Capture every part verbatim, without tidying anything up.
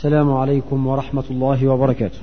السلام عليكم ورحمة الله وبركاته.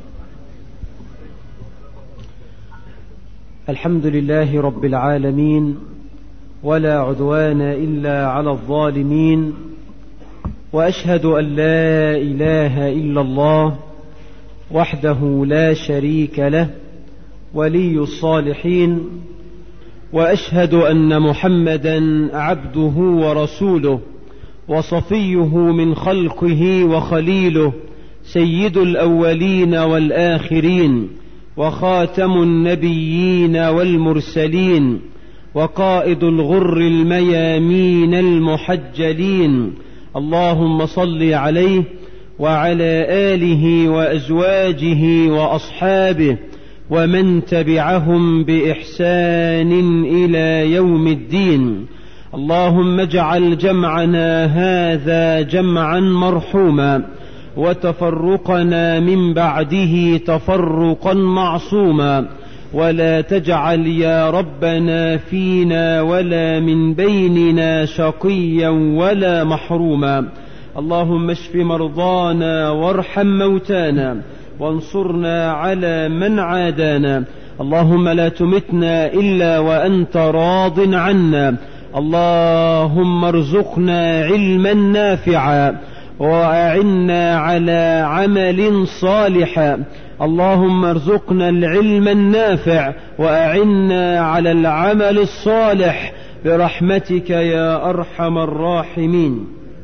الحمد لله رب العالمين، ولا عدوان إلا على الظالمين، وأشهد أن لا إله إلا الله وحده لا شريك له ولي الصالحين، وأشهد أن محمدا عبده ورسوله وصفيه من خلقه وخليله، سيد الأولين والآخرين، وخاتم النبيين والمرسلين، وقائد الغر الميامين المحجلين. اللهم صل عليه وعلى آله وأزواجه وأصحابه ومن تبعهم بإحسان إلى يوم الدين. اللهم اجعل جمعنا هذا جمعا مرحوما، وتفرقنا من بعده تفرقا معصوما، ولا تجعل يا ربنا فينا ولا من بيننا شقيا ولا محروما. اللهم اشف مرضانا وارحم موتانا وانصرنا على من عادانا. اللهم لا تمتنا إلا وأنت راض عنا. اللهم ارزقنا علما نافعا وأعنا على عمل صالحا. اللهم ارزقنا العلم النافع وأعنا على العمل الصالح برحمتك يا أرحم الراحمين.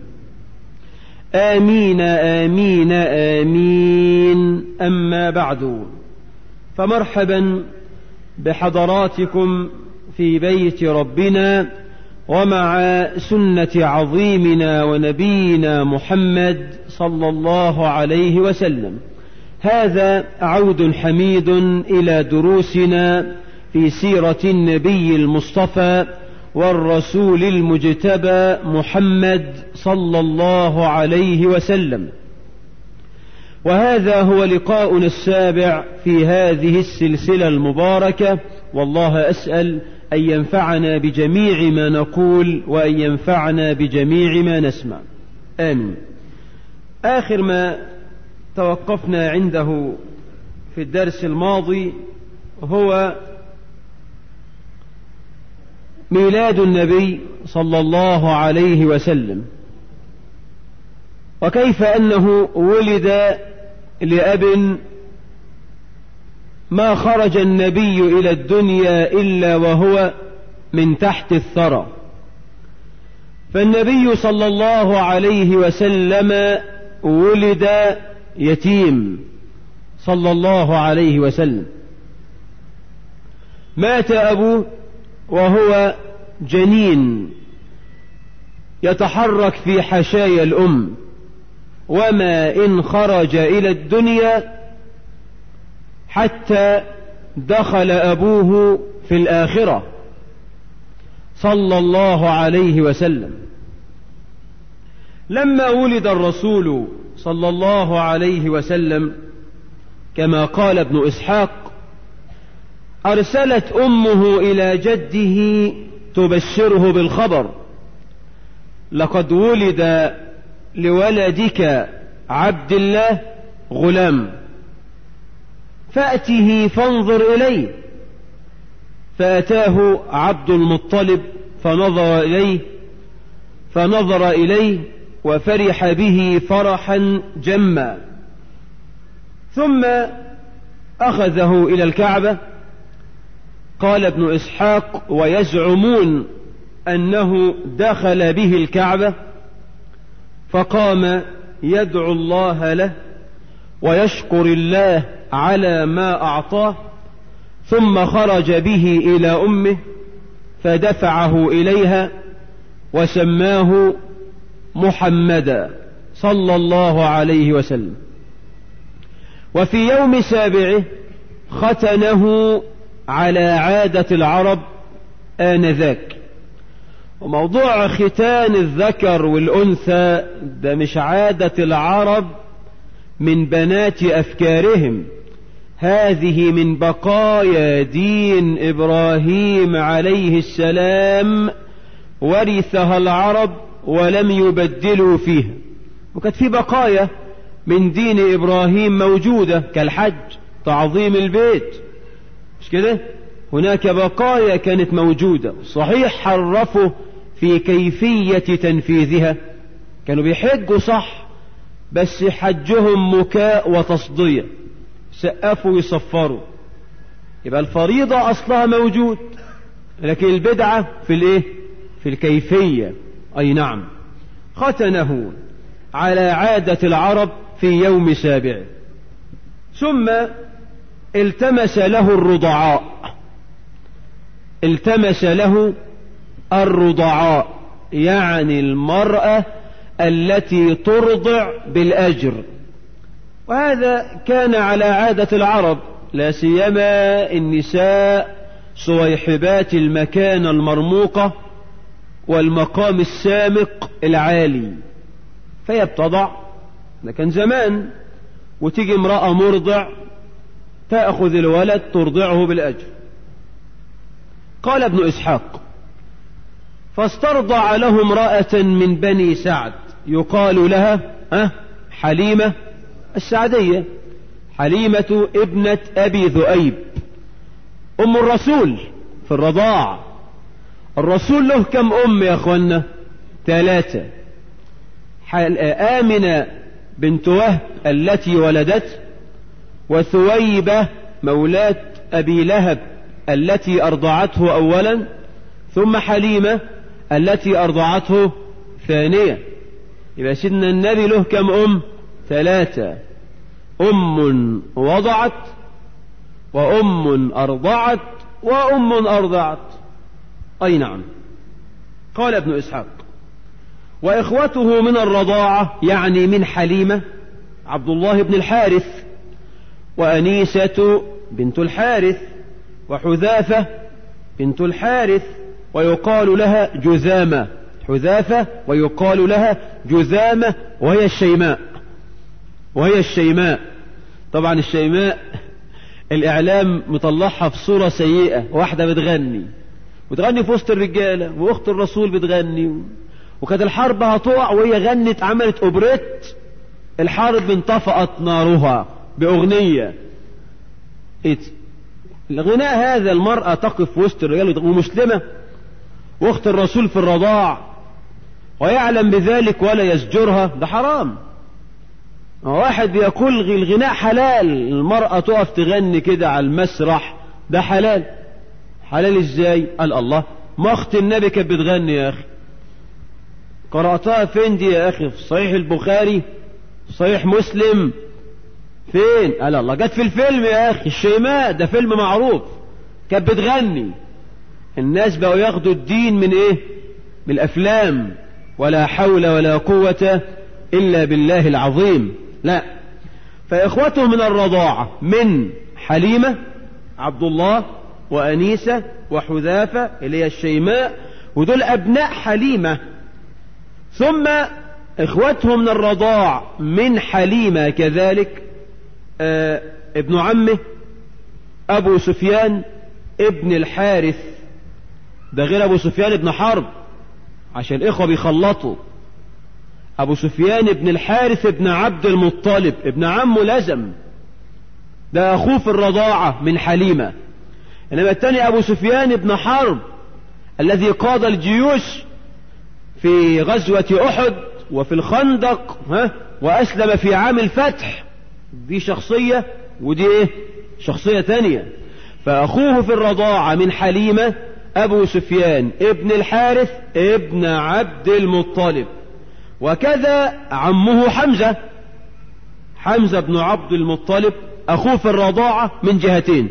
آمين آمين آمين. أما بعد، فمرحبا بحضراتكم في بيت ربنا ومع سنة عظيمنا ونبينا محمد صلى الله عليه وسلم. هذا عود حميد إلى دروسنا في سيرة النبي المصطفى والرسول المجتبى محمد صلى الله عليه وسلم، وهذا هو لقاؤنا السابع في هذه السلسلة المباركة. والله أسأل أن ينفعنا بجميع ما نقول وأن ينفعنا بجميع ما نسمع، آمين. آخر ما توقفنا عنده في الدرس الماضي هو ميلاد النبي صلى الله عليه وسلم، وكيف أنه ولد لأب ما خرج النبي إلى الدنيا إلا وهو من تحت الثرى. فالنبي صلى الله عليه وسلم ولد يتيم صلى الله عليه وسلم، مات أبوه وهو جنين يتحرك في حشايا الأم، وما إن خرج إلى الدنيا حتى دخل أبوه في الآخرة صلى الله عليه وسلم. لما ولد الرسول صلى الله عليه وسلم كما قال ابن إسحاق، أرسلت أمه إلى جده تبشره بالخبر: لقد ولد لولدك عبد الله غلام، فأته فانظر إليه. فأتاه عبد المطلب فنظر إليه فنظر إليه وفرح به فرحا جما، ثم أخذه إلى الكعبة. قال ابن إسحاق: ويزعمون أنه دخل به الكعبة، فقام يدعو الله له ويشكر الله على ما أعطاه، ثم خرج به إلى أمه فدفعه إليها وسماه محمدا صلى الله عليه وسلم. وفي يوم سابعه ختنه على عادة العرب آنذاك. وموضوع ختان الذكر والأنثى ده مش عادة العرب من بنات أفكارهم، هذه من بقايا دين إبراهيم عليه السلام، ورثها العرب ولم يبدلوا فيها. وكانت في بقايا من دين إبراهيم موجودة كالحج، تعظيم البيت، مش كده؟ هناك بقايا كانت موجودة، صحيح حرفوا في كيفية تنفيذها، كانوا بيحجوا صح بس حجهم مكاء وتصدية، سقفوا ويصفروا. يبقى الفريضة أصلها موجود، لكن البدعة في الايه؟ في الكيفية. أي نعم. ختنه على عادة العرب في يوم سابع، ثم التمس له الرضعاء، التمس له الرضعاء يعني المرأة التي ترضع بالأجر، وهذا كان على عادة العرب، لا سيما النساء صويحبات المكانة المرموقة والمقام السامق العالي، فهي بتضع، ده كان زمان، وتيجي امرأة مرضع تأخذ الولد ترضعه بالأجر. قال ابن إسحاق: فاسترضع له امرأة من بني سعد يقال لها أه حليمة السعدية، حليمة ابنة أبي ذؤيب أم الرسول في الرضاع. الرسول له كم أم يا أخوانا؟ ثلاثة. آمنة بنت وهب التي ولدت، وثويبة مولاة أبي لهب التي أرضعته أولا، ثم حليمة التي أرضعته ثانية. يبقى سيدنا النبي له كم أم؟ ثلاثة: أم وضعت، وأم أرضعت، وأم أرضعت. أي نعم. قال ابن إسحاق: وإخوته من الرضاعة يعني من حليمة عبد الله بن الحارث، وأنيسة بنت الحارث، وحذافة بنت الحارث ويقال لها جذامة، حذافة ويقال لها جذامة، وهي الشيماء، وهي الشيماء. طبعا الشيماء الإعلام مطلعها في صورة سيئة، واحدة بتغني وتغني في وسط الرجالة، وأخت الرسول بتغني، وكانت الحرب هتقع وهي غنت، عملت أوبريت، الحرب انطفأت نارها بأغنية. الغناء هذا، المرأة تقف في وسط الرجال ومسلمة واخت الرسول في الرضاع ويعلم بذلك ولا يزجرها، ده حرام. واحد بيقول الغناء حلال، المرأة تقف تغني كده على المسرح، ده حلال. حلال ازاي؟ قال الله، ما اخت النبي كانت بتغني يا اخي. قرأتها فين دي يا اخي؟ في صحيح البخاري، صحيح مسلم، فين؟ قال الله، جت في الفيلم يا اخي، الشيماء، ده فيلم معروف، كانت بتغني. الناس بقوا ياخدوا الدين من ايه؟ من الافلام. ولا حول ولا قوة الا بالله العظيم. لا. فاخوته من الرضاعة من حليمة عبد الله وأنيسة وحذافة اللي هي الشيماء، ودول أبناء حليمة. ثم إخوتهم من الرضاع من حليمة كذلك آه ابن عمه أبو سفيان ابن الحارث، ده غير أبو سفيان ابن حرب، عشان الإخوة بيخلطوا. أبو سفيان ابن الحارث ابن عبد المطلب ابن عمه لزم، ده أخوه في الرضاعة من حليمة. إنما الثاني أبو سفيان ابن حرب الذي قاد الجيوش في غزوة أحد وفي الخندق، ها، وأسلم في عام الفتح، دي شخصية ودي إيه؟ شخصية تانية. فأخوه في الرضاعة من حليمة أبو سفيان ابن الحارث ابن عبد المطلب، وكذا عمه حمزة، حمزة بن عبد المطلب أخوه في الرضاعة من جهتين،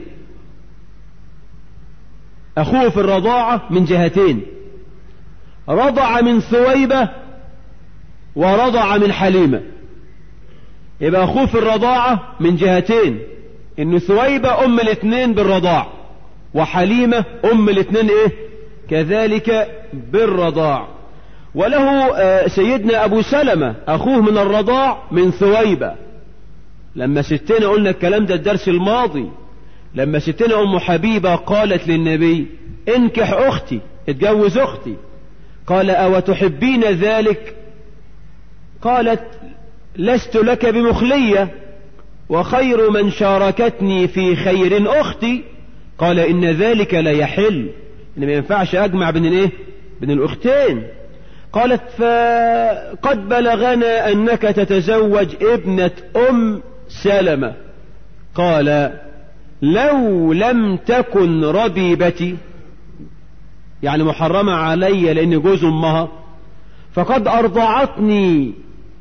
أخوه في الرضاعة من جهتين، رضع من ثويبة ورضع من حليمة. يبقى أخوه في الرضاعة من جهتين، إن ثويبة أم الاثنين بالرضاع، وحليمة أم الاثنين إيه؟ كذلك بالرضاع. وله سيدنا أبو سلمة أخوه من الرضاع من ثويبة. لما ستنا قلنا الكلام ده الدرس الماضي، لما ستنا أم حبيبة قالت للنبي انكح أختي، اتجوز أختي، قال أو تحبين ذلك؟ قالت لست لك بمخلية، وخير من شاركتني في خير أختي. قال إن ذلك لا يحل، إن ما ينفعش أجمع بين الإيه؟ بين الأختين. قالت فقد بلغنا أنك تتزوج ابنة أم سلمة. قال لو لم تكن ربيبتي، يعني محرمة علي لأن جوز أمها، فقد أرضعتني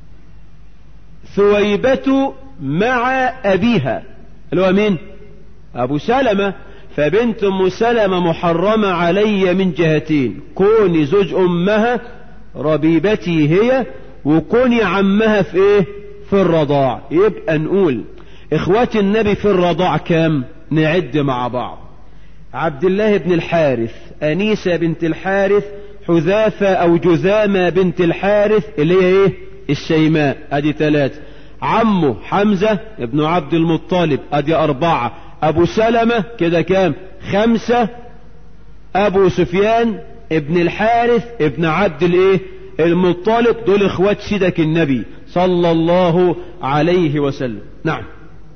ثويبة مع أبيها اللي هو مين؟ أبو سلمة. فبنت أم سلمة محرمة علي من جهتين، كوني زوج أمها ربيبتي هي، وكوني عمها في إيه؟ في الرضاع. يبقى نقول إخوات النبي في الرضاع كام؟ نعد مع بعض: عبد الله بن الحارث، أنيسة بنت الحارث، حذافة أو جذامة بنت الحارث اللي هي إيه؟ الشيماء، أدي ثلاثة. عمه حمزة ابن عبد المطلب، أدي أربعة. أبو سلمة كده كام؟ خمسة. أبو سفيان ابن الحارث ابن عبد الإيه؟ المطلب. دول إخوات سيدك النبي صلى الله عليه وسلم. نعم.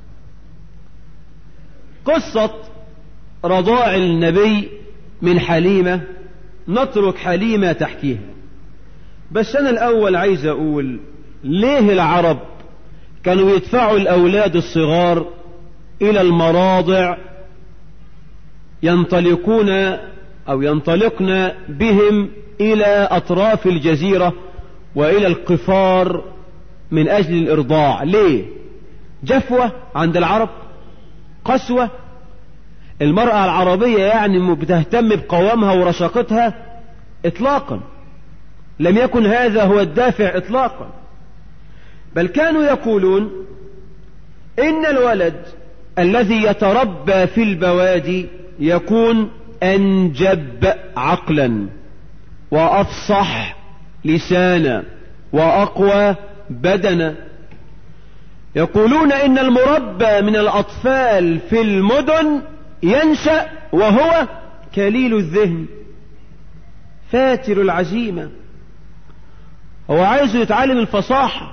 قصة رضاع النبي من حليمة نترك حليمة تحكيها، بس أنا الأول عايز أقول ليه العرب كانوا يدفعوا الأولاد الصغار إلى المراضع ينطلقون أو ينطلقن بهم إلى أطراف الجزيرة وإلى القفار من أجل الإرضاع؟ ليه؟ جفوة عند العرب؟ قسوة؟ المرأة العربية يعني بتهتم بقوامها ورشاقتها؟ إطلاقا، لم يكن هذا هو الدافع إطلاقا، بل كانوا يقولون إن الولد الذي يتربى في البوادي يكون أنجب عقلا وأفصح لسانا وأقوى بدنا. يقولون إن المربى من الأطفال في المدن ينشأ وهو كليل الذهن فاتر العزيمة، هو عايز يتعلم الفصاحة،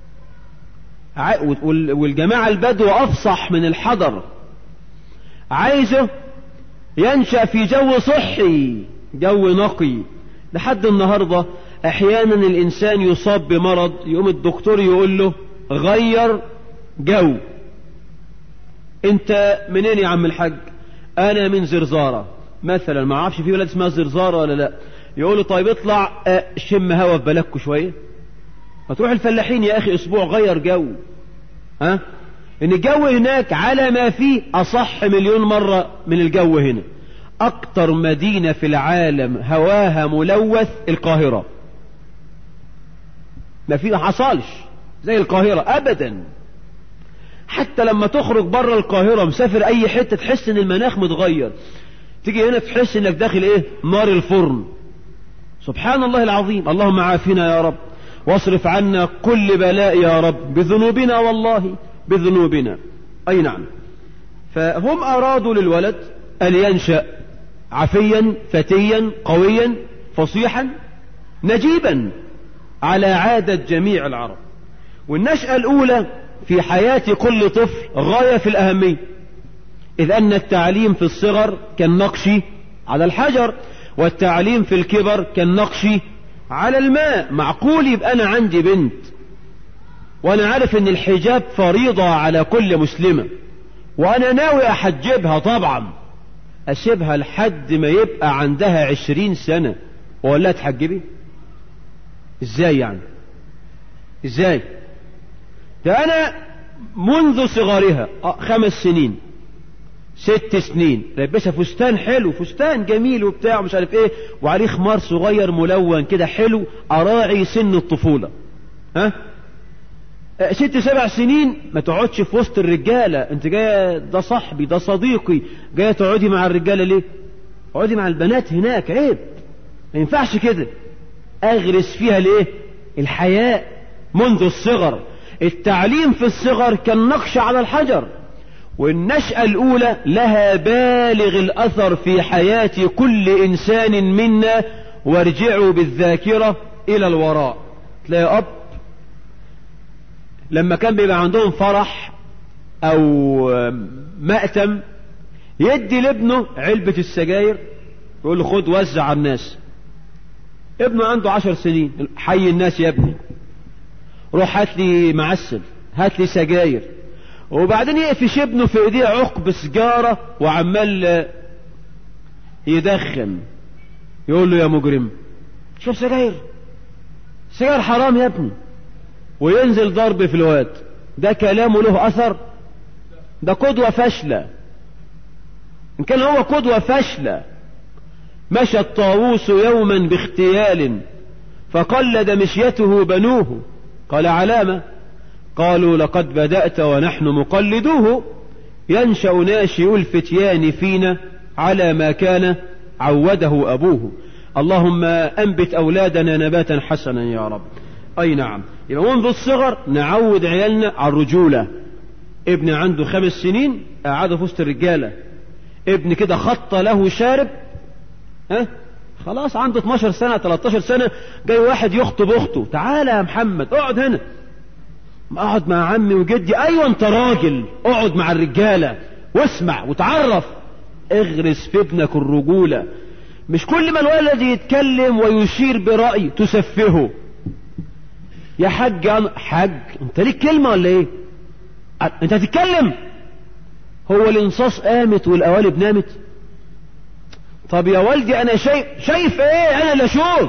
والجماعة البدو أفصح من الحضر، عايزه ينشأ في جو صحي، جو نقي. لحد النهاردة أحيانا الإنسان يصاب بمرض يقوم الدكتور يقول له غير جو. انت منين يا عم الحاج؟ انا من زرزارة مثلا، ما اعرفش في ولد اسمها زرزارة ولا لا، يقول له طيب اطلع شم هوا في بلدكوا شوية، هتروح الفلاحين يا اخي اسبوع غير جو. ها؟ ان الجو هناك على ما فيه اصح مليون مرة من الجو هنا. اكتر مدينة في العالم هواها ملوث القاهرة، ما فيه حصلش زي القاهرة ابدا. حتى لما تخرج بره القاهرة مسافر اي حتة تحس ان المناخ متغير، تيجي هنا تحس انك داخل ايه؟ نار الفرن. سبحان الله العظيم. اللهم عافنا يا رب واصرف عنا كل بلاء يا رب، بذنوبنا والله بذنوبنا. اي نعم. فهم ارادوا للولد ان ينشأ عفيا فتيا قويا فصيحا نجيبا على عادة جميع العرب. والنشأة الاولى في حياة كل طفل غاية في الأهمية، إذ أن التعليم في الصغر كالنقش على الحجر، والتعليم في الكبر كالنقش على الماء. معقول يبقى أنا عندي بنت وأنا عارف أن الحجاب فريضة على كل مسلمة وأنا ناوي أحجبها، طبعا أسيبها لحد ما يبقى عندها عشرين سنة ولا لا تحجبي؟ إزاي يعني؟ إزاي؟ ده أنا منذ صغرها خمس سنين ست سنين لبسها فستان حلو، فستان جميل وبتاع مش عارف ايه، وعليه خمار صغير ملون كده حلو، أراعي سن الطفولة. ها؟ ست سبع سنين ما تقعدش في وسط الرجالة، انت جاية ده صاحبي ده صديقي، جاية تقعدي مع الرجالة ليه؟ اقعدي مع البنات هناك، عيب، ما ينفعش كده. اغرس فيها الايه؟ الحياء منذ الصغر. التعليم في الصغر كالنقش على الحجر، والنشأة الأولى لها بالغ الأثر في حياة كل إنسان منا. وارجعوا بالذاكرة إلى الوراء، تلاقي أب لما كان بيبقى عندهم فرح او مأتم يدي لابنه علبة السجاير، يقول له خد وزع على الناس. ابنه عنده عشر سنين، حي الناس يا ابني، روح هات لي معسل، هات لي سجاير. وبعدين يقفش ابنه في ايديه عقب سجارة وعمال يدخن، يقول له يا مجرم شوف سجاير، سجاير حرام يا ابني، وينزل ضرب في الواد. ده كلامه له اثر؟ ده قدوة فاشلة. ان كان هو قدوة فاشلة، مشى الطاووس يوما باختيال فقلد مشيته بنوه، قال علامة؟ قالوا لقد بدأت ونحن مقلدوه، ينشأ ناشئ الفتيان فينا على ما كان عوده أبوه. اللهم أنبت أولادنا نباتا حسنا يا رب. أي نعم، يبقى منذ الصغر نعود عيالنا على الرجولة. ابن عنده خمس سنين قعده في وسط الرجالة، ابن كده خط له شارب، ها خلاص عنده اتناشر سنة تلتاشر سنة جاي واحد يخطب اخته، تعالى يا محمد اقعد هنا. اقعد مع عمي وجدي. ايوه انت راجل، اقعد مع الرجالة واسمع وتعرف. اغرس في ابنك الرجولة، مش كل ما الولد يتكلم ويشير برأي تسفهه. يا حاج حاج انت ليك كلمة ولا ايه؟ انت هتتكلم؟ هو الانصاص قامت والقوالب نامت؟ طب يا والدي انا شايف. شايف ايه؟ انا اللي اشوف.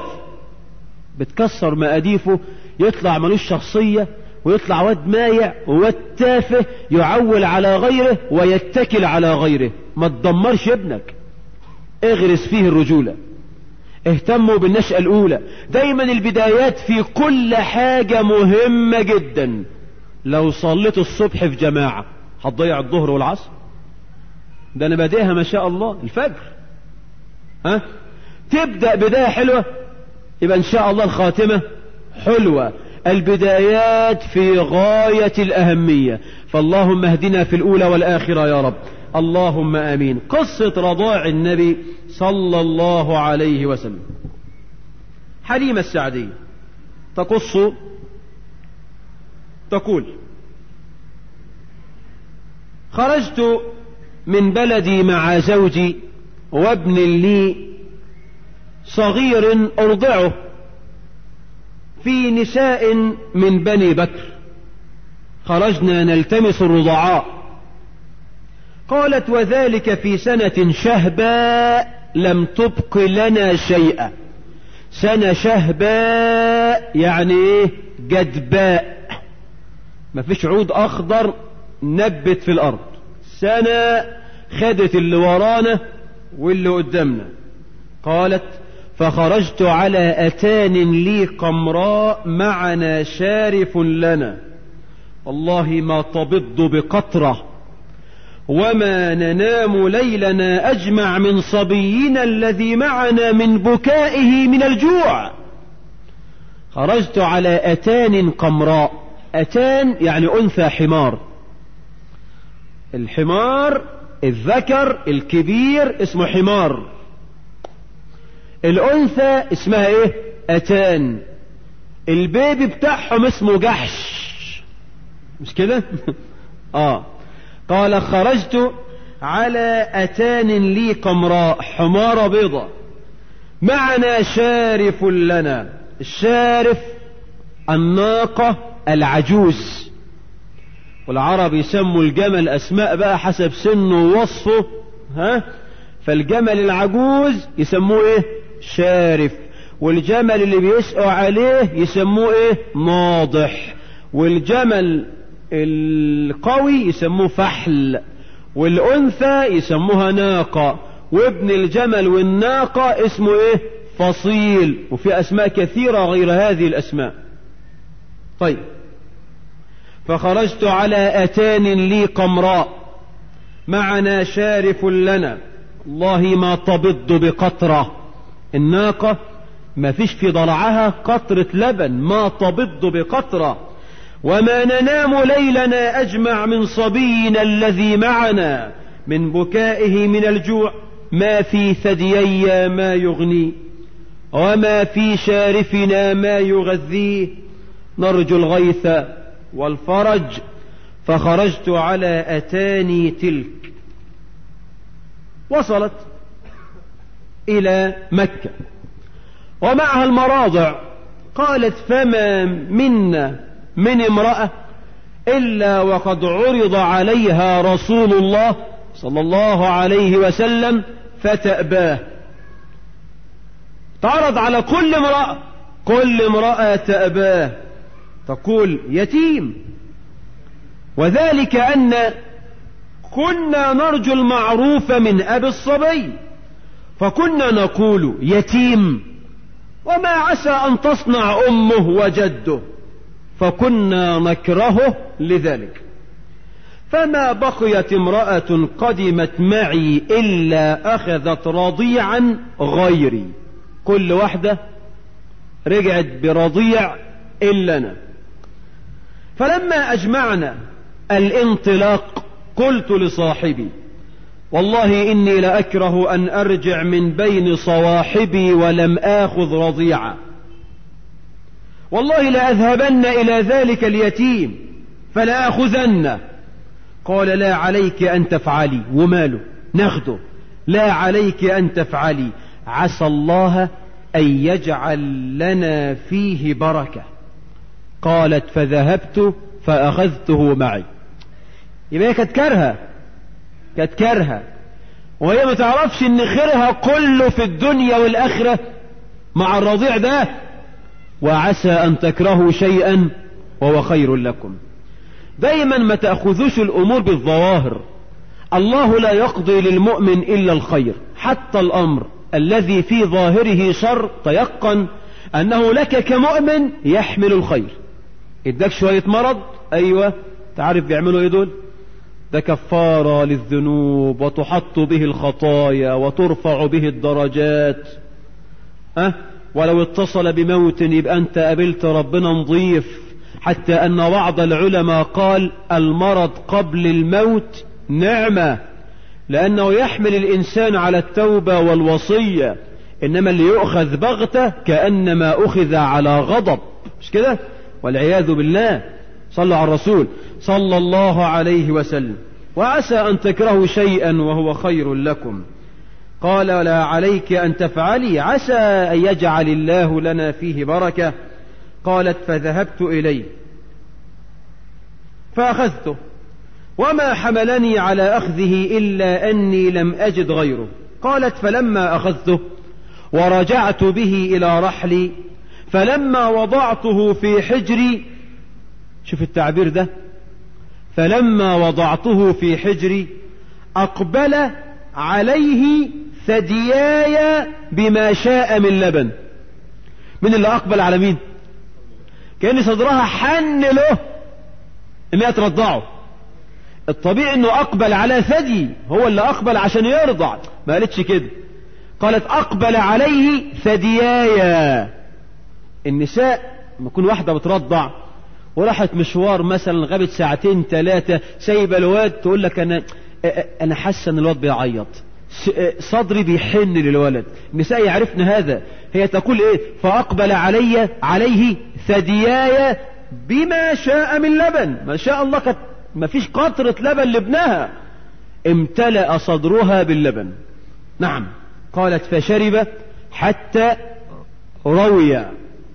بتكسر مقاديفه، يطلع ملوش شخصية، ويطلع واد مايع وواد تافه يعول على غيره ويتكل على غيره. ما تدمرش ابنك، اغرس فيه الرجولة. اهتموا بالنشأة الاولى. دايما البدايات في كل حاجة مهمة جدا. لو صليت الصبح في جماعة هتضيع الظهر والعصر؟ ده انا بادئها ما شاء الله الفجر. ها تبدأ بداية حلوة يبقى ان شاء الله الخاتمة حلوة. البدايات في غاية الأهمية، فاللهم اهدنا في الأولى والآخرة يا رب، اللهم آمين. قصة رضاع النبي صلى الله عليه وسلم. حليمة السعدية تقص تقول: خرجت من بلدي مع زوجي وابن لي صغير أرضعه في نساء من بني بكر، خرجنا نلتمس الرضعاء. قالت: وذلك في سنة شهباء لم تبق لنا شيئا. سنة شهباء يعني ايه؟ جدباء، ما فيش عود اخضر نبت في الارض. سنة خدت اللي ورانا واللي قدامنا. قالت: فخرجت على أتان لي قمراء معنا شارف لنا، والله ما تبض بقطرة وما ننام ليلنا أجمع من صبينا الذي معنا من بكائه من الجوع. خرجت على أتان قمراء. أتان يعني أنثى حمار. الحمار الذكر الكبير اسمه حمار، الأنثى اسمها ايه؟ أتان. البيبي بتاعهم اسمه جحش، مش كده؟ اه. قال: خرجت على أتان لي قمراء، حمارة بيضة، معنا شارف لنا. الشارف الناقة العجوز، والعرب يسموا الجمل أسماء بقى حسب سنه ووصفه. ها، فالجمل العجوز يسموه ايه؟ شارف. والجمل اللي بيسقوا عليه يسموه ايه؟ ناضح. والجمل القوي يسموه فحل. والأنثى يسموها ناقة. وابن الجمل والناقة اسمه ايه؟ فصيل. وفي أسماء كثيرة غير هذه الأسماء. طيب، فخرجت على أتان لي قمراء معنا شارف لنا، والله ما تبض بقطرة. الناقة ما فيش في ضلعها قطرة لبن، ما تبض بقطرة. وما ننام ليلنا أجمع من صبينا الذي معنا من بكائه من الجوع، ما في ثديي ما يغني وما في شارفنا ما يغذيه. نرجو الغيث والفرج، فخرجت على أتاني تلك. وصلت إلى مكة ومعها المراضع. قالت فما منا من امرأة إلا وقد عرض عليها رسول الله صلى الله عليه وسلم فتأباه. تعرض على كل امرأة، كل امرأة تأباه، تقول يتيم. وذلك أن كنا نرجو المعروف من أبي الصبي، فكنا نقول يتيم وما عسى أن تصنع أمه وجده، فكنا نكرهه لذلك. فما بقيت امرأة قدمت معي إلا أخذت رضيعا غيري، كل واحدة رجعت برضيع إلا أنا. فلما أجمعنا الانطلاق قلت لصاحبي والله إني لأكره أن أرجع من بين صواحبي ولم آخذ رضيعا، والله لأذهبن إلى ذلك اليتيم فلأخذن. قال لا عليك أن تفعلي، وماله ناخده، لا عليك أن تفعلي، عسى الله أن يجعل لنا فيه بركة. قالت فذهبت فأخذته معي. يبقى كانت كارهة، كانت كارهة، وهي ما تعرفش ان خيرها كله في الدنيا والآخرة مع الرضيع ده. وعسى أن تكرهوا شيئا وهو خير لكم. دايما ما تأخذوش الأمور بالظواهر. الله لا يقضي للمؤمن إلا الخير، حتى الأمر الذي في ظاهره شر تيقن أنه لك كمؤمن يحمل الخير. اداك شوية مرض، أيوة تعرف بيعملوا ايه دول؟ ده كفارة للذنوب وتحط به الخطايا وترفع به الدرجات. أه؟ ولو اتصل بموت يبقى أنت قابلت ربنا نظيف، حتى أن بعض العلماء قال المرض قبل الموت نعمة، لأنه يحمل الإنسان على التوبة والوصية. إنما اللي يؤخذ بغتة كأنما أخذ على غضب، مش كده؟ والعياذ بالله. صلوا على الرسول صلى الله عليه وسلم. وعسى أن تكرهوا شيئا وهو خير لكم. قال لا عليك أن تفعلي، عسى أن يجعل الله لنا فيه بركة. قالت فذهبت إليه فأخذته، وما حملني على أخذه إلا أني لم أجد غيره. قالت فلما أخذته ورجعت به إلى رحلي، فلما وضعته في حجري، شوف التعبير ده، فلما وضعته في حجري أقبل عليه ثدياي بما شاء من لبن. من اللي أقبل على مين؟ كأن صدرها حن له إنها ترضعه. الطبيعي إنه أقبل على ثدي، هو اللي أقبل عشان يرضع، ما قالتش كده، قالت أقبل عليه ثدياي. النساء لما تكون واحدة بترضع وراحت مشوار مثلا غابت ساعتين ثلاثة سايبة الواد، تقول لك أنا أنا حاسة إن الواد بيعيط، صدري بيحن للولد. النساء يعرفن هذا. هي تقول إيه؟ فأقبل علي عليه ثدياي بما شاء من لبن. ما شاء الله كانت ما فيش قطرة لبن لابنها، امتلأ صدرها باللبن. نعم. قالت فشرب حتى روي،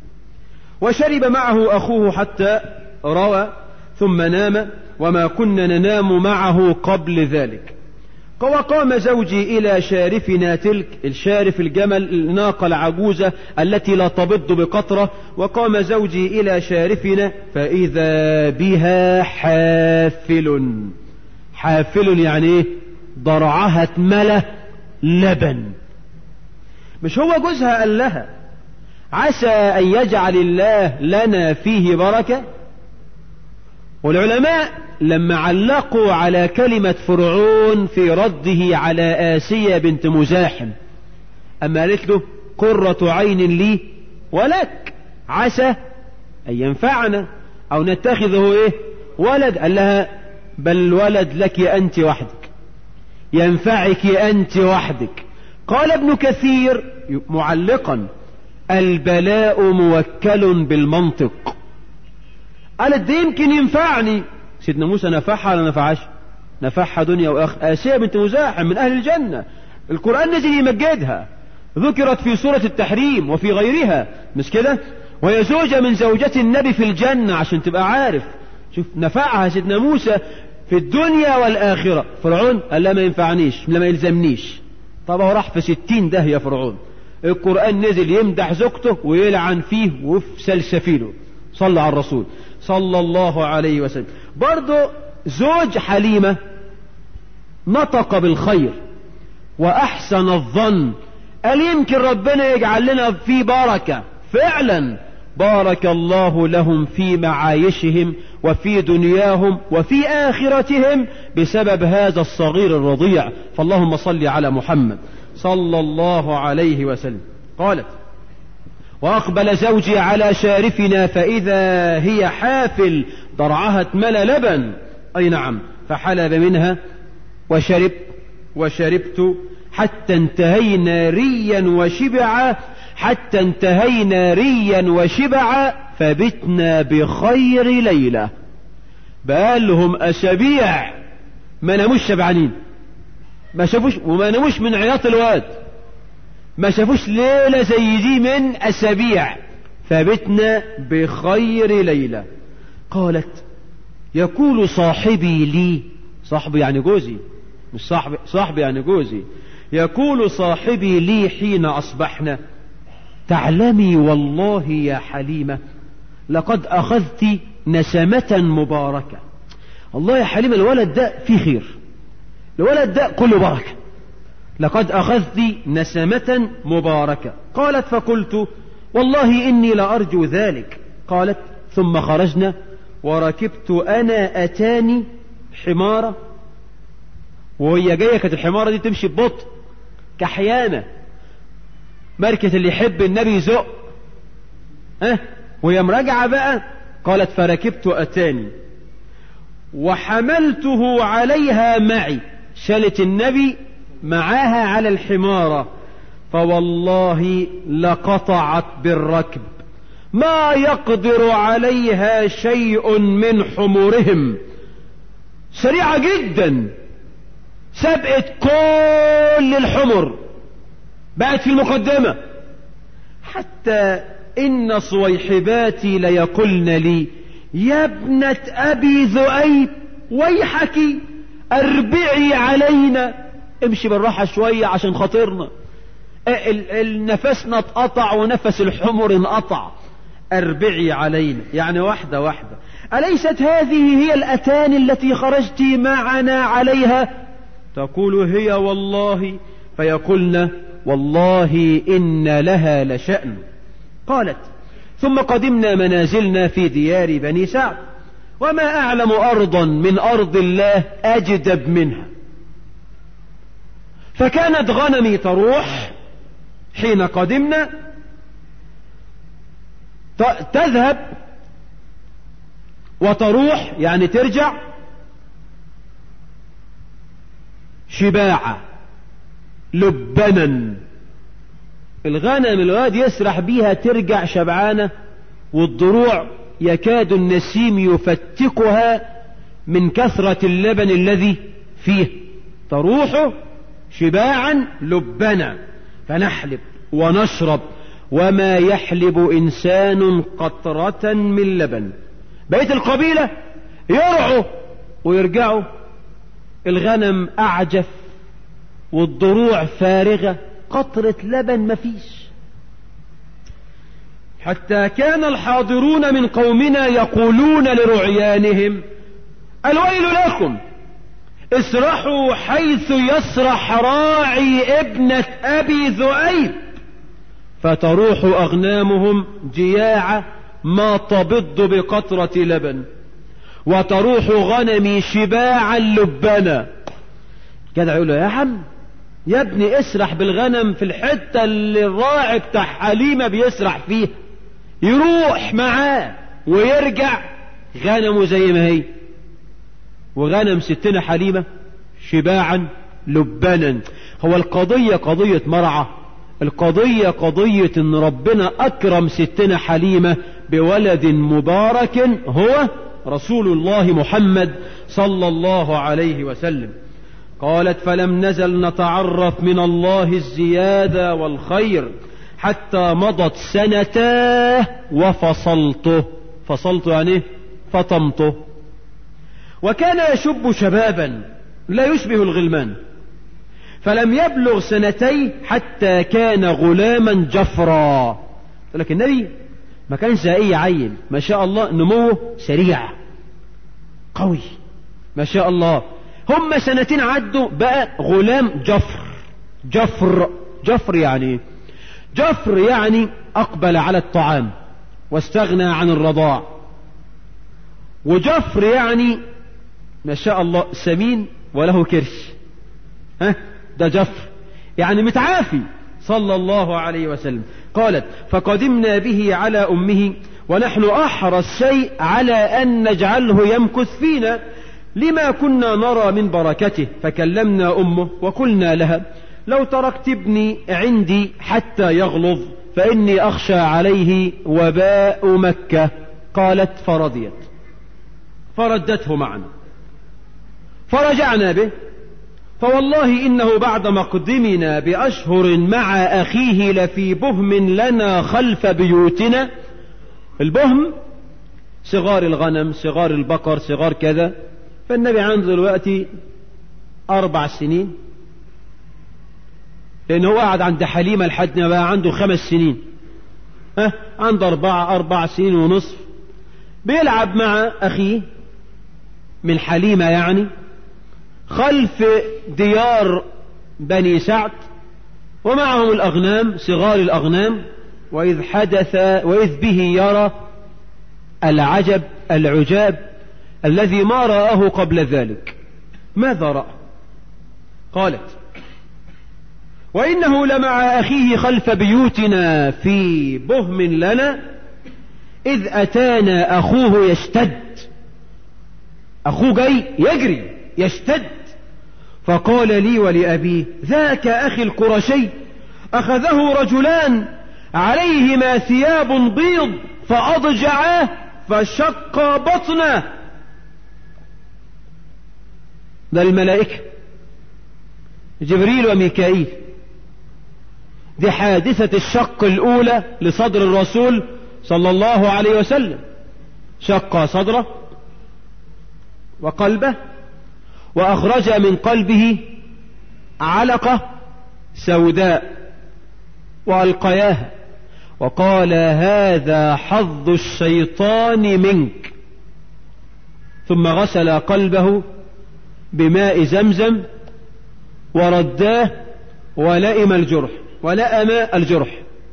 وشرب معه أخوه حتى روى، ثم نام، وما كنا ننام معه قبل ذلك. وقام زوجي إلى شارفنا تلك، الشارف الجمل الناقة العجوزة التي لا تبض بقطرة. وقام زوجي إلى شارفنا فإذا بها حافل. حافل يعني ايه؟ ضرعها اتملى لبن. مش هو جوزها قال لها عسى أن يجعل الله لنا فيه بركة؟ والعلماء لما علقوا على كلمة فرعون في رده على آسيا بنت مزاحم، أما قالت له قرة عين لي ولك، عسى أن ينفعنا أو نتخذه إيه ولد، قال لها بل ولد لك أنت وحدك، ينفعك أنت وحدك. قال ابن كثير معلقا البلاء موكل بالمنطق. قالت ده يمكن ينفعني. سيدنا موسى نفعها ولا نفعش؟ نفعها دنيا وآخر. آسيا بنت مزاحم من أهل الجنة، القرآن نزل يمجدها، ذكرت في سورة التحريم وفي غيرها، مش كده؟ وهي زوجة من زوجات النبي في الجنة، عشان تبقى عارف. شوف نفعها سيدنا موسى في الدنيا والآخرة. فرعون قال لا ما ينفعنيش، لا ما يلزمنيش. طب هو راح في ستين ده يا فرعون. القرآن نزل يمدح زوجته ويلعن فيه وفي سلسفيله. صلى على الرسول صلى الله عليه وسلم. برضه زوج حليمة نطق بالخير وأحسن الظن، قال يمكن ربنا يجعل لنا فيه بركة. فعلا بارك الله لهم في معايشهم وفي دنياهم وفي آخرتهم بسبب هذا الصغير الرضيع. فاللهم صل على محمد صلى الله عليه وسلم. قالت وأقبل زوجي على شارفنا فإذا هي حافل ضرعها اتملى لبن. أي نعم. فحلب منها وشرب وشربت حتى انتهينا ريا وشبعا حتى انتهينا ريا وشبعا فبتنا بخير ليلة. بقالهم أسابيع ما ناموش شبعانين، ما شافوش وما ناموش من عياط الواد، ما شافوش ليلة زي دي من أسابيع. فبتنا بخير ليلة. قالت يقول صاحبي لي، صاحبي يعني جوزي، مش صاحبي، صاحبي يعني جوزي. يقول صاحبي لي حين أصبحنا تعلمي والله يا حليمة لقد أخذت نسمة مباركة. الله يا حليمة الولد ده فيه خير، الولد ده كله بركة. لقد أخذت نسمة مباركة. قالت فقلت والله إني لأرجو ذلك. قالت ثم خرجنا وركبت أنا أتاني حمارة، وهي جاية كانت الحمارة دي تمشي ببطء كحيانة، مركة اللي يحب النبي يزق أه؟ وهي مراجعة بقى. قالت فركبت أتاني وحملته عليها معي، شالت النبي معاها على الحمارة، فوالله لقطعت بالركب ما يقدر عليها شيء من حمرهم. سريعة جدا، سبقت كل الحمر، بقت في المقدمة. حتى إن صويحباتي ليقولن لي يا ابنة أبي ذؤيب ويحك أربعي علينا، امشي بالراحة شوية عشان خاطرنا، النفسنا اتقطع ونفس الحمر انقطع. أربعي علينا يعني واحدة واحدة. أليست هذه هي الأتان التي خرجت معنا عليها؟ تقول هي والله. فيقولن والله إن لها لشأن. قالت ثم قدمنا منازلنا في ديار بني سعد، وما أعلم أرضا من أرض الله أجدب منها. فكانت غنمي تروح حين قدمنا تذهب وتروح يعني ترجع شباعة لبنا. الغنم الواد يسرح بيها ترجع شبعانة، والضروع يكاد النسيم يفتقها من كثرة اللبن الذي فيه. تروح شباعا لبنا فنحلب ونشرب وما يحلب إنسان قطرة من لبن. بقية القبيلة يرعوا ويرجعوا، الغنم أعجف والضروع فارغة، قطرة لبن مفيش. حتى كان الحاضرون من قومنا يقولون لرعيانهم الويل لكم، اسرحوا حيث يسرح راعي ابنة أبي ذؤيب، فتروح أغنامهم جياعة ما تبض بقطرة لبن، وتروح غنمي شباعا لبنا. كده يقول له يا عم يا ابني اسرح بالغنم في الحتة اللي الراعي بتاع حليمة بيسرح فيها، يروح معاه ويرجع غنمه زي ما هي، وغنم ستنا حليمة شباعا لبنا. هو القضية قضية مرعى، القضية قضية ان ربنا اكرم ستنا حليمة بولد مبارك هو رسول الله محمد صلى الله عليه وسلم. قالت فلم نزل نتعرف من الله الزيادة والخير حتى مضت سنتاه وفصلته. فصلته يعني فطمته. وكان يشب شبابا لا يشبه الغلمان، فلم يبلغ سنتين حتى كان غلاما جفرا. لكن النبي ما كانش اي عيل، ما شاء الله نموه سريع قوي ما شاء الله. هم سنتين عدوا بقى غلام جفر. جفر جفر يعني جفر يعني أقبل على الطعام واستغنى عن الرضاع. وجفر يعني ما شاء الله سمين وله كرش. ها ده جفر يعني متعافي صلى الله عليه وسلم. قالت فقدمنا به على أمه ونحن أحرص شيء على أن نجعله يمكث فينا لما كنا نرى من بركته. فكلمنا أمه وقلنا لها لو تركت ابني عندي حتى يغلظ فإني أخشى عليه وباء مكة. قالت فرضيت فردته معنا فرجعنا به. فوالله إنه بعد مقدمنا بأشهر مع أخيه لفي بهم لنا خلف بيوتنا. البهم صغار الغنم صغار البقر صغار كذا. فالنبي عنده دلوقتي أربع سنين، لأن هو قعد عند حليمة لحد ما بقى عنده خمس سنين. ها عنده أربعة أربع سنين ونصف. بيلعب مع أخيه من حليمة يعني خلف ديار بني سعد ومعهم الأغنام صغار الأغنام. وإذ حدث وإذ به يرى العجب العجاب الذي ما رآه قبل ذلك. ماذا رأى؟ قالت وإنه لمع أخيه خلف بيوتنا في بهم لنا إذ أتانا أخوه يشتد. أخوه جاي يجري يشتد. فقال لي ولأبيه ذاك أخي القرشي أخذه رجلان عليهما ثياب بيض فأضجعاه فشق بطنه. ده الملائكة جبريل وميكائيل. دي حادثة الشق الأولى لصدر الرسول صلى الله عليه وسلم. شق صدره وقلبه وأخرج من قلبه علقة سوداء وألقياها وقال هذا حظ الشيطان منك. ثم غسل قلبه بماء زمزم ورداه ولئم الجرح ولأم الجرح.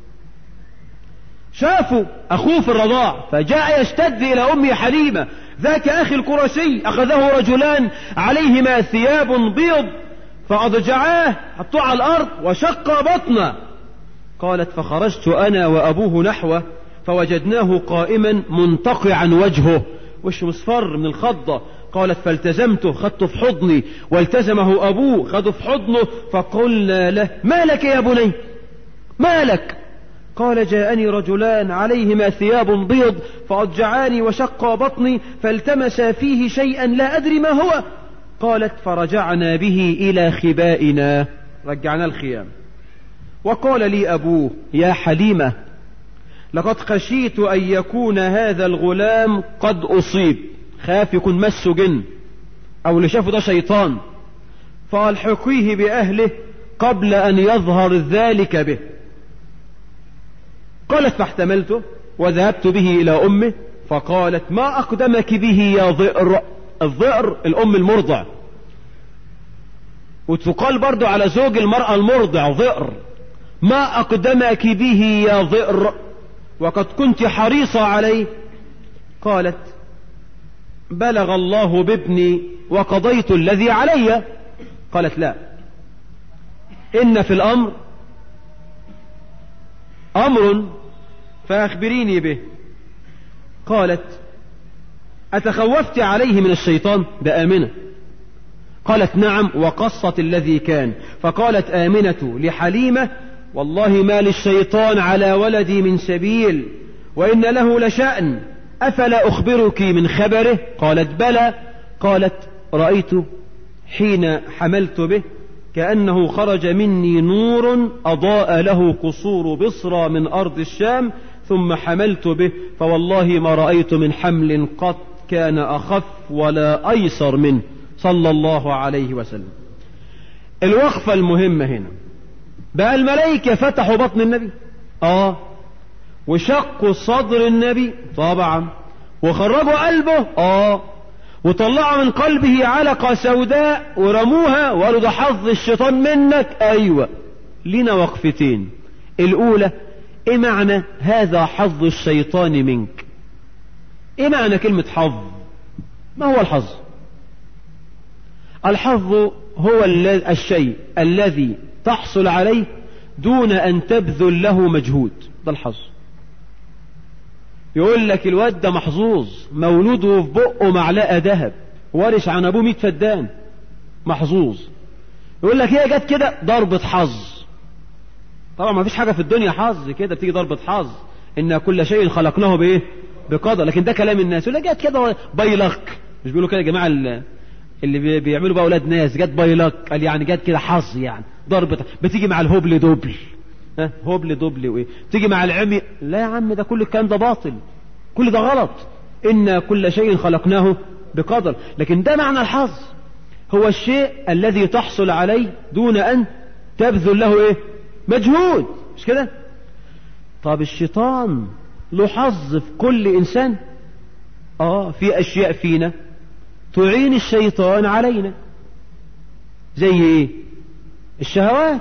شافوا أخوه في الرضاع فجاء يشتد إلى أم حليمة ذاك أخي القرشي أخذه رجلان عليهما ثياب بيض فأضجعاه حطوه على الأرض وشق بطنه. قالت فخرجت أنا وأبوه نحوه فوجدناه قائما منتقعا وجهه وش مصفر من الخضة. قالت فالتزمته خدته في حضني والتزمه أبوه خده في حضنه فقلنا له ما لك يا بني ما لك؟ قال جاءني رجلان عليهما ثياب بيض فأضجعاني وشق بطني فالتمس فيه شيئا لا أدري ما هو. قالت فرجعنا به إلى خبائنا رجعنا الخيام. وقال لي أبوه يا حليمة لقد خشيت أن يكون هذا الغلام قد أصيب. خاف يكون مسه جن أو اللي شافه ده شيطان فألحقيه بأهله قبل أن يظهر ذلك به. قالت فاحتملته وذهبت به إلى أمه فقالت ما أقدمك به يا ضئر. الضئر الأم المرضع وتقال برضو على زوج المرأة المرضع ضئر. ما أقدمك به يا ضئر وقد كنت حريصة عليه. قالت بلغ الله بابني وقضيت الذي علي. قالت لا إن في الأمر أمر فأخبريني به. قالت أتخوفت عليه من الشيطان؟ ده آمنة. قالت نعم وقصت الذي كان. فقالت آمنة لحليمة والله ما للشيطان على ولدي من سبيل وإن له لشأن، أفلا أخبرك من خبره؟ قالت بلى. قالت رأيت حين حملت به كأنه خرج مني نور أضاء له قصور بصرى من أرض الشام، ثم حملت به فوالله ما رأيت من حمل قط كان أخف ولا أيسر منه صلى الله عليه وسلم. الوقفة المهمة هنا بقى، الملائكة فتحوا بطن النبي آه وشقوا صدر النبي طبعا، وخرجوا قلبه آه وطلعوا من قلبه علقة سوداء ورموها وقالوا ده حظ الشيطان منك. أيوة، لنا وقفتين. الأولى، إيه معنى هذا حظ الشيطان منك؟ إيه معنى كلمة حظ؟ ما هو الحظ؟ الحظ هو الشيء الذي تحصل عليه دون أن تبذل له مجهود، ده الحظ. يقول لك الواد ده محظوظ، مولوده في بقه معلقة ذهب، وارش عن أبوه ميت فدان، محظوظ. يقول لك هي جت كده ضربة حظ. طبعا ما فيش حاجة في الدنيا حظ كده بتيجي ضربة حظ، إن كل شيء خلقناه بإيه؟ بقدر. لكن ده كلام الناس، يقول لك جت كده بايلك، مش بيقولوا كده يا جماعة اللي بيعملوا بقى أولاد ناس، جت بايلك، قال يعني جت كده حظ، يعني ضربة بتيجي مع الهبل دوبل، ها هبل دوبل وإيه، بتيجي مع العمي. لا يا عم، ده كل الكلام ده باطل، كل ده غلط. إن كل شيء خلقناه بقدر. لكن ده معنى الحظ، هو الشيء الذي تحصل عليه دون أن تبذل له إيه؟ مجهود، مش كده؟ طب الشيطان له حظ في كل إنسان؟ آه في أشياء فينا تعين الشيطان علينا، زي إيه؟ الشهوات.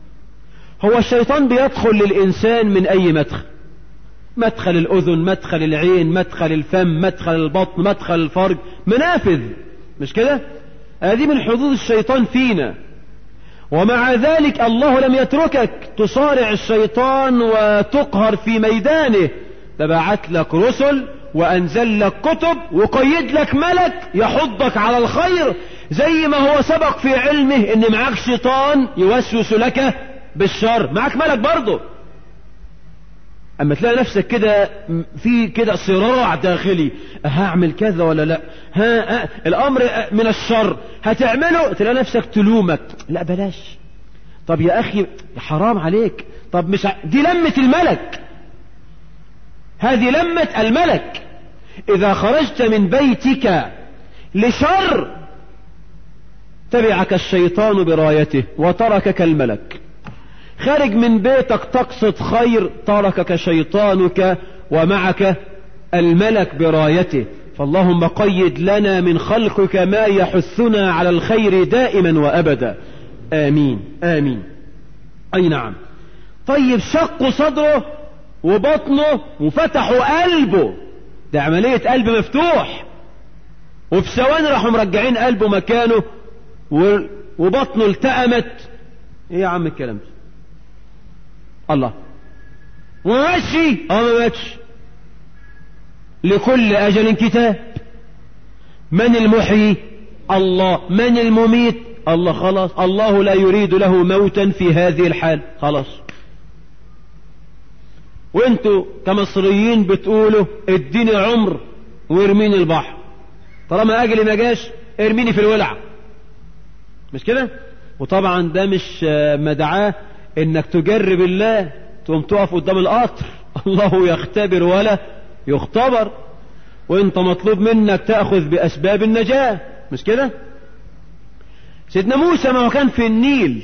هو الشيطان بيدخل للإنسان من أي مدخل، مدخل الأذن، مدخل العين، مدخل الفم، مدخل البطن، مدخل الفرج، منافذ، مش كده؟ هذه من حظوظ الشيطان فينا. ومع ذلك الله لم يتركك تصارع الشيطان وتقهر في ميدانه، ده بعت لك رسل وأنزل لك كتب وقيد لك ملك يحضك على الخير، زي ما هو سبق في علمه ان معاك شيطان يوسوس لك بالشر، معاك ملك برضه. اما تلاقي نفسك كده في كده صراع داخلي، هعمل كذا ولا لا، ها, ها الامر من الشر هتعمله، تلاقي نفسك تلومك، لا بلاش، طب يا اخي حرام عليك، طب مش ع... دي لمة الملك، هذه لمة الملك. اذا خرجت من بيتك لشر تبعك الشيطان برايته وتركك الملك، خارج من بيتك تقصد خير تركك شيطانك ومعك الملك برايته. فاللهم قيد لنا من خلقك ما يحثنا على الخير دائما وأبدا، آمين آمين. أي نعم. طيب شقوا صدره وبطنه وفتحوا قلبه، ده عملية قلب مفتوح، وفي ثواني راحوا مرجعين قلبه مكانه وبطنه التأمت. ايه يا عم الكلام ده؟ الله، وماشي اه ما ماتش، لكل أجل كتاب. من المحيي؟ الله. من المميت؟ الله. خلاص، الله لا يريد له موتا في هذه الحال، خلاص. وانتوا كمصريين بتقولوا اديني عمر وارميني البحر، طالما اجلي ما جاش ارميني في الولع، مش كده؟ وطبعا ده مش مدعاه انك تجرب الله تقوم تقف قدام القطر، الله يختبر ولا يختبر، وانت مطلوب منك تأخذ بأسباب النجاة، مش كده؟ سيدنا موسى ما هو كان في النيل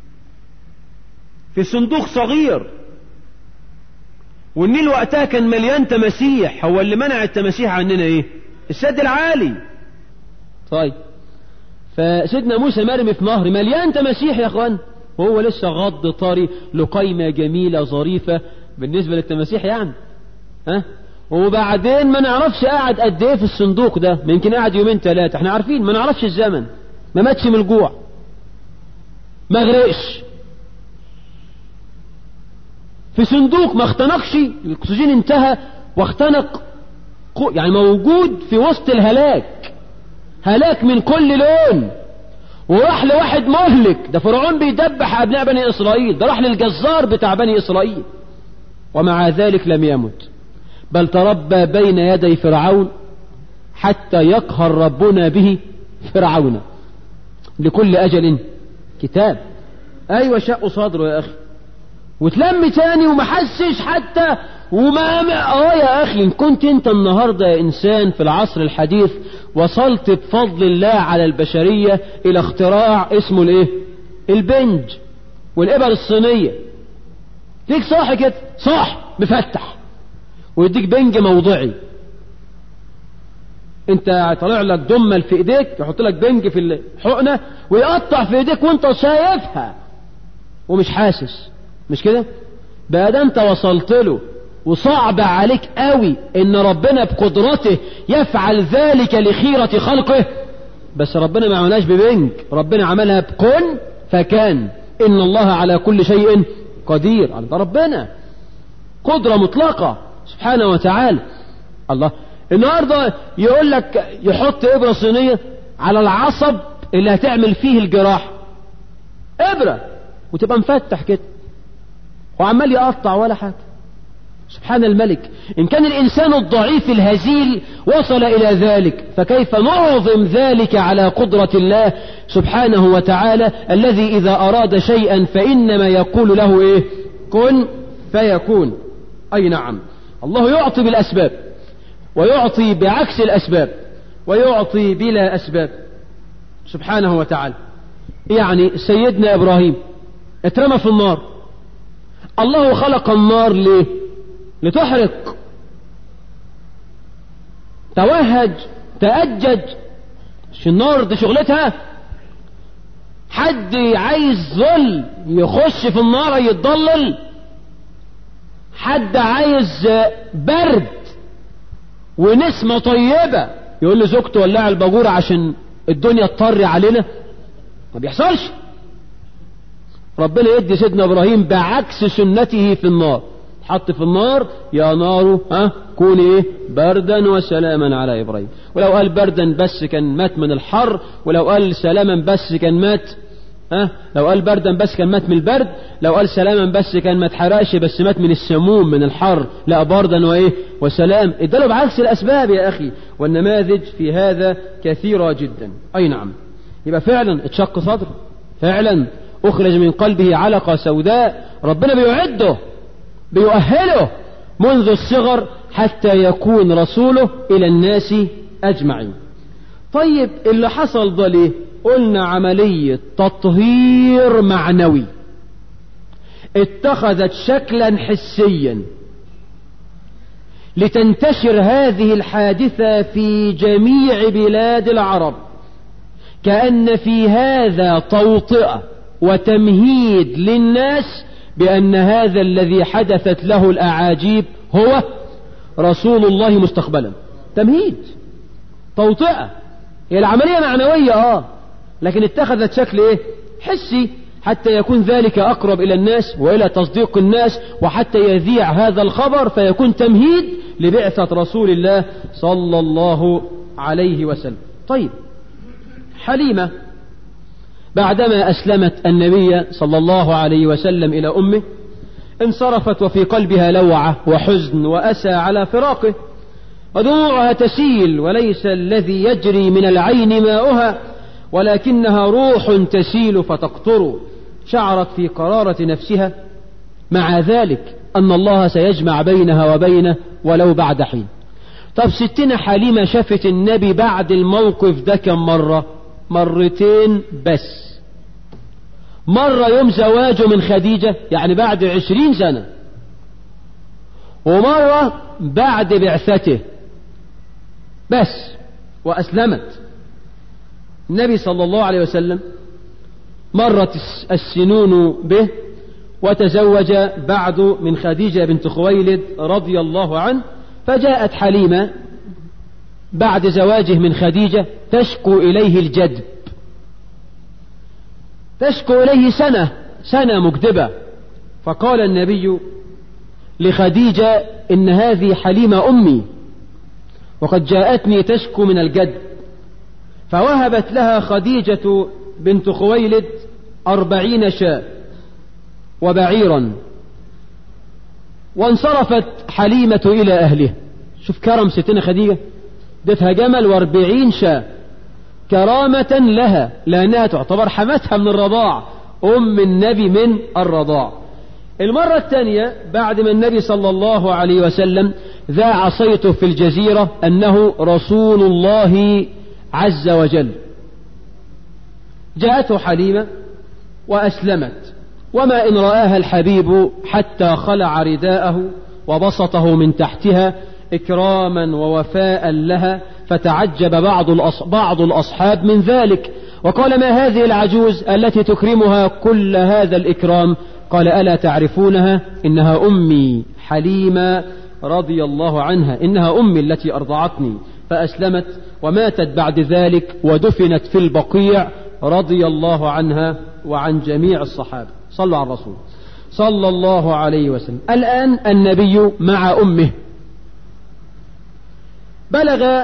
في صندوق صغير، والنيل وقتها كان مليان تماسيح. هو اللي منع التماسيح عننا ايه؟ السد العالي. طيب فسيدنا موسى مرمي في نهر مليان تماسيح يا اخوان، وهو لسه غض طري لقيمة جميلة ظريفة بالنسبة للتماسيح يعني، ها؟ وبعدين ما نعرفش قاعد قد ايه في الصندوق ده، يمكن قاعد يومين ثلاثة، احنا عارفين ما نعرفش الزمن، ما ماتش من الجوع، ما غرقش في صندوق، ما اختنقش، الاكسجين انتهى واختنق، يعني موجود في وسط الهلاك، هلاك من كل لون. وراح لواحد مهلك، ده فرعون بيدبح ابناء بني اسرائيل، ده راح للجزار بتاع بني اسرائيل، ومع ذلك لم يمت. بل تربى بين يدي فرعون حتى يقهر ربنا به فرعون. لكل أجل كتاب. أيوة شق صدره يا أخي، وتلم تاني وما حسش حتى وما اه يا أخي. إن كنت أنت النهاردة يا إنسان في العصر الحديث وصلت بفضل الله على البشرية إلى اختراع اسمه الإيه؟ البنج والإبر الصينية. ليك صاحي كده، صاح مفتح ويديك بنج موضعي. انت طالع لك دمل في ايديك، يحط لك بنج في الحقنة ويقطع في ايديك وانت شايفها ومش حاسس، مش كده؟ بقى ده انت وصلت له وصعب عليك قوي ان ربنا بقدرته يفعل ذلك لخيرة خلقه. بس ربنا ما عملهاش ببنج، ربنا عملها بكن فكان. ان الله على كل شيء قدير. على ربنا قدرة مطلقة سبحانه وتعالى. الله النهاردة يقول لك يحط إبرة صينية على العصب اللي هتعمل فيه الجراح، إبرة وتبقى مفتح كده وعمال يقطع ولا حاجة. سبحان الملك. إن كان الإنسان الضعيف الهزيل وصل إلى ذلك، فكيف نعظم ذلك على قدرة الله سبحانه وتعالى الذي إذا أراد شيئا فإنما يقول له إيه؟ كن فيكون. أي نعم، الله يعطي بالأسباب ويعطي بعكس الأسباب ويعطي بلا أسباب سبحانه وتعالى. يعني سيدنا إبراهيم اترمى في النار. الله خلق النار ليه؟ لتحرق. توهج تأجج، مش النار دي شغلتها. حد عايز ظل يخش في النار يتضلل؟ حد عايز برد ونسمة طيبة يقول له زوجته ولع الباجورة عشان الدنيا تطري علينا؟ ما بيحصلش. ربنا يدي سيدنا إبراهيم بعكس سنته في النار. حط في النار يا نار ها كوني ايه؟ بردا وسلاما على إبراهيم. ولو قال بردا بس كان مات من الحر، ولو قال سلاما بس كان مات ها لو قال بردا بس كان مات من البرد، لو قال سلاما بس كان ما اتحرقش بس مات من السموم من الحر. لا، بردا وايه وسلام. اداله بعكس الاسباب يا اخي. والنماذج في هذا كثيرة جدا. اي نعم. يبقى فعلا اتشق صدره، فعلا اخرج من قلبه علقة سوداء. ربنا بيعده بيؤهله منذ الصغر حتى يكون رسوله الى الناس اجمعين. طيب اللي حصل ده ليه؟ قلنا عملية تطهير معنوي اتخذت شكلا حسيا لتنتشر هذه الحادثة في جميع بلاد العرب، كأن في هذا توطئة وتمهيد للناس بأن هذا الذي حدثت له الأعاجيب هو رسول الله مستقبلا. تمهيد، توطئة. هي العملية معنوية اه لكن اتخذت شكل ايه؟ حسي، حتى يكون ذلك اقرب الى الناس والى تصديق الناس، وحتى يذيع هذا الخبر فيكون تمهيد لبعثة رسول الله صلى الله عليه وسلم. طيب حليمة بعدما اسلمت النبي صلى الله عليه وسلم الى امه انصرفت وفي قلبها لوعة وحزن واسى على فراقه، ودموعها تسيل وليس الذي يجري من العين ماؤها ولكنها روح تسيل فتقطر. شعرت في قرارة نفسها مع ذلك أن الله سيجمع بينها وبينه ولو بعد حين. طب ستنا حليمة شافت النبي بعد الموقف ده كم مرة؟ مرتين بس. مرة يوم زواجه من خديجة يعني بعد عشرين سنة، ومرة بعد بعثته بس وأسلمت. النبي صلى الله عليه وسلم مرت السنون به وتزوج بعد من خديجة بنت خويلد رضي الله عنه. فجاءت حليمة بعد زواجه من خديجة تشكو إليه الجدب، تشكو إليه سنة سنة مكدبة. فقال النبي لخديجة إن هذه حليمة أمي وقد جاءتني تشكو من الجدب. فوهبت لها خديجة بنت خويلد أربعين شاة وبعيرا وانصرفت حليمة إلى أهلها. شوف كرم ستنا خديجة، دتها جمل واربعين شاة كرامة لها، لأنها تعتبر حماتها من الرضاع، أم النبي من الرضاع. المرة الثانية بعد ما النبي صلى الله عليه وسلم ذاع صيته في الجزيرة أنه رسول الله عز وجل، جاءته حليمة وأسلمت، وما إن رآها الحبيب حتى خلع رداءه وبسطه من تحتها إكراما ووفاء لها، فتعجب بعض بعض الأصحاب من ذلك، وقال: ما هذه العجوز التي تكرمها كل هذا الإكرام؟ قال: ألا تعرفونها؟ إنها أمي حليمة رضي الله عنها، إنها أمي التي أرضعتني. فأسلمت وماتت بعد ذلك ودفنت في البقيع رضي الله عنها وعن جميع الصحابة. صلوا على الرسول صلى الله عليه وسلم. الآن النبي مع أمه، بلغ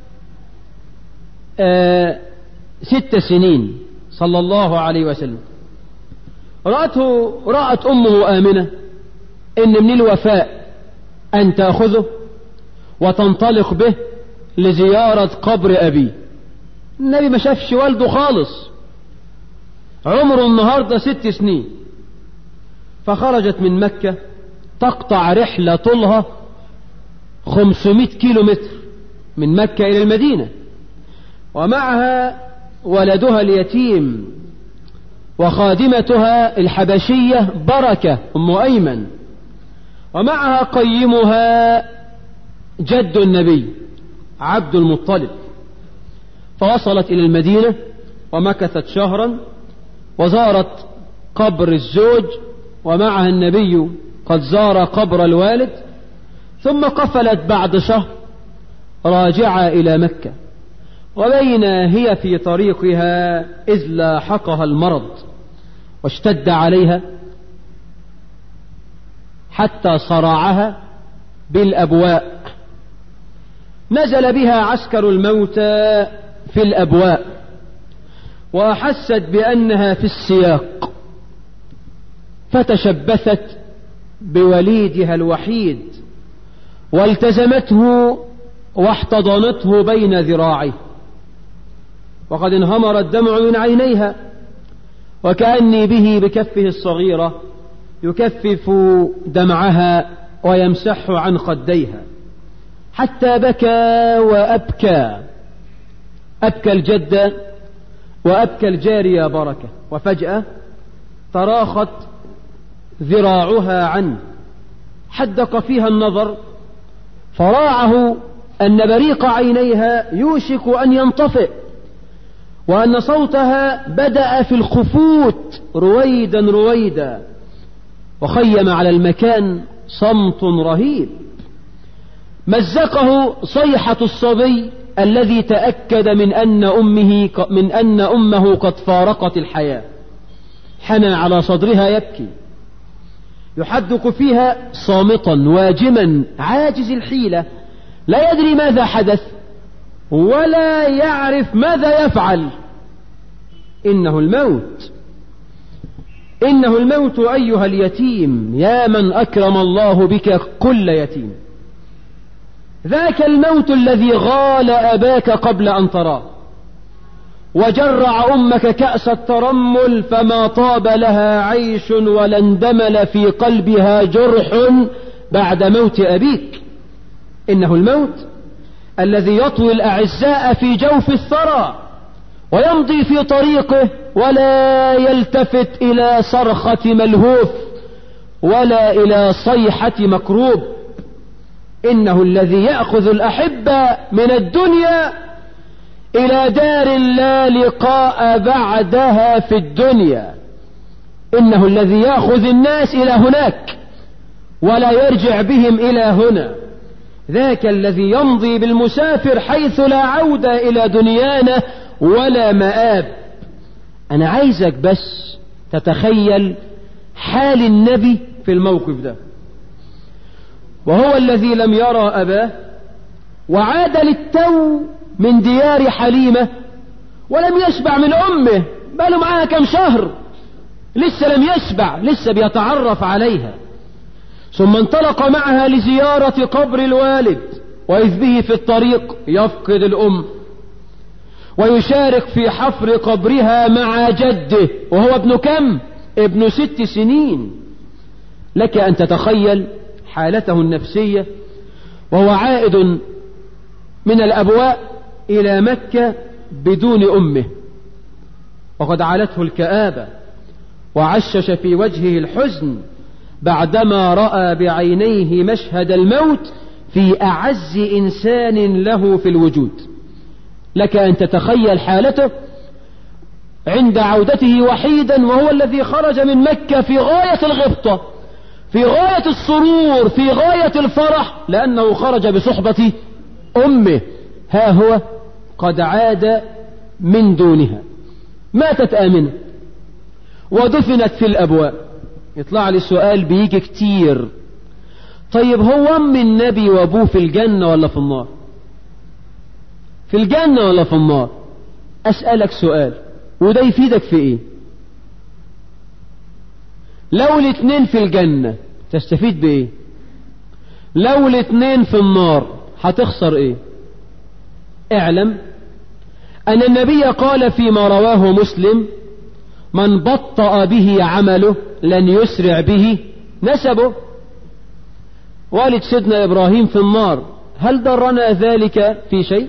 آه ست سنين صلى الله عليه وسلم. رأته رأت أمه آمنة إن من الوفاء أن تأخذه وتنطلق به لزيارة قبر أبيه. النبي ما شافش والده خالص، عمره النهاردة ست سنين. فخرجت من مكة تقطع رحلة طولها خمسمائة كيلو متر من مكة إلى المدينة، ومعها ولدها اليتيم وخادمتها الحبشية بركة أم أيمن، ومعها قيمها جد النبي عبد المطلب. فوصلت إلى المدينة ومكثت شهرا، وزارت قبر الزوج، ومعها النبي قد زار قبر الوالد، ثم قفلت بعد شهر راجعة إلى مكة. وبين هي في طريقها إذ لاحقها المرض واشتد عليها حتى صرعها بالأبواء. نزل بها عسكر الموتى في الأبواء، وأحست بأنها في السياق، فتشبثت بوليدها الوحيد والتزمته واحتضنته بين ذراعيه، وقد انهمر الدمع من عينيها، وكأني به بكفه الصغيرة يكفف دمعها ويمسح عن خديها، حتى بكى وأبكى، أبكى الجدة وأبكى الجارية بركة. وفجأة تراخت ذراعها عنه، حدق فيها النظر، فراعه أن بريق عينيها يوشك أن ينطفئ، وأن صوتها بدأ في الخفوت رويدا رويدا، وخيم على المكان صمت رهيب مزقه صيحة الصبي الذي تأكد من أن أمه من أن أمه قد فارقت الحياة. حنى على صدرها يبكي، يحدق فيها صامتا واجما عاجز الحيلة، لا يدري ماذا حدث ولا يعرف ماذا يفعل. إنه الموت، إنه الموت أيها اليتيم، يا من أكرم الله بك كل يتيم. ذاك الموت الذي غال أباك قبل أن تراه، وجرع أمك كأس الترمل فما طاب لها عيش ولا اندمل في قلبها جرح بعد موت أبيك. إنه الموت الذي يطوي الأعزاء في جوف الثرى ويمضي في طريقه ولا يلتفت إلى صرخة ملهوف ولا إلى صيحة مكروب. إنه الذي يأخذ الأحبة من الدنيا إلى دار لا لقاء بعدها في الدنيا. إنه الذي يأخذ الناس إلى هناك ولا يرجع بهم إلى هنا. ذاك الذي يمضي بالمسافر حيث لا عودة إلى دنيانا ولا مآب. أنا عايزك بس تتخيل حال النبي في الموقف ده، وهو الذي لم يرى أباه وعاد للتو من ديار حليمة ولم يشبع من أمه، بقاله معاها كم شهر لسه لم يشبع، لسه بيتعرف عليها. ثم انطلق معها لزيارة قبر الوالد، وإذ به في الطريق يفقد الأم ويشارك في حفر قبرها مع جده، وهو ابن كم؟ ابن ست سنين. لك أن تتخيل حالته النفسية وهو عائد من الأبواء إلى مكة بدون أمه، وقد علته الكآبة وعشش في وجهه الحزن بعدما رأى بعينيه مشهد الموت في أعز إنسان له في الوجود. لك أن تتخيل حالته عند عودته وحيدا، وهو الذي خرج من مكة في غاية الغبطة، في غاية السرور، في غاية الفرح، لأنه خرج بصحبة أمه. ها هو قد عاد من دونها. ماتت آمنة ودفنت في الأبواء. يطلع لي سؤال بيجي كتير، طيب هو أم النبي وأبوه في الجنة ولا في النار؟ في الجنة ولا في النار؟ أسألك سؤال، وده يفيدك في إيه؟ لو الاثنين في الجنة تستفيد بإيه؟ لو الاثنين في النار هتخسر إيه؟ اعلم أن النبي قال فيما رواه مسلم: من بطأ به عمله لن يسرع به نسبه. والد سيدنا إبراهيم في النار، هل ضرنا ذلك في شيء؟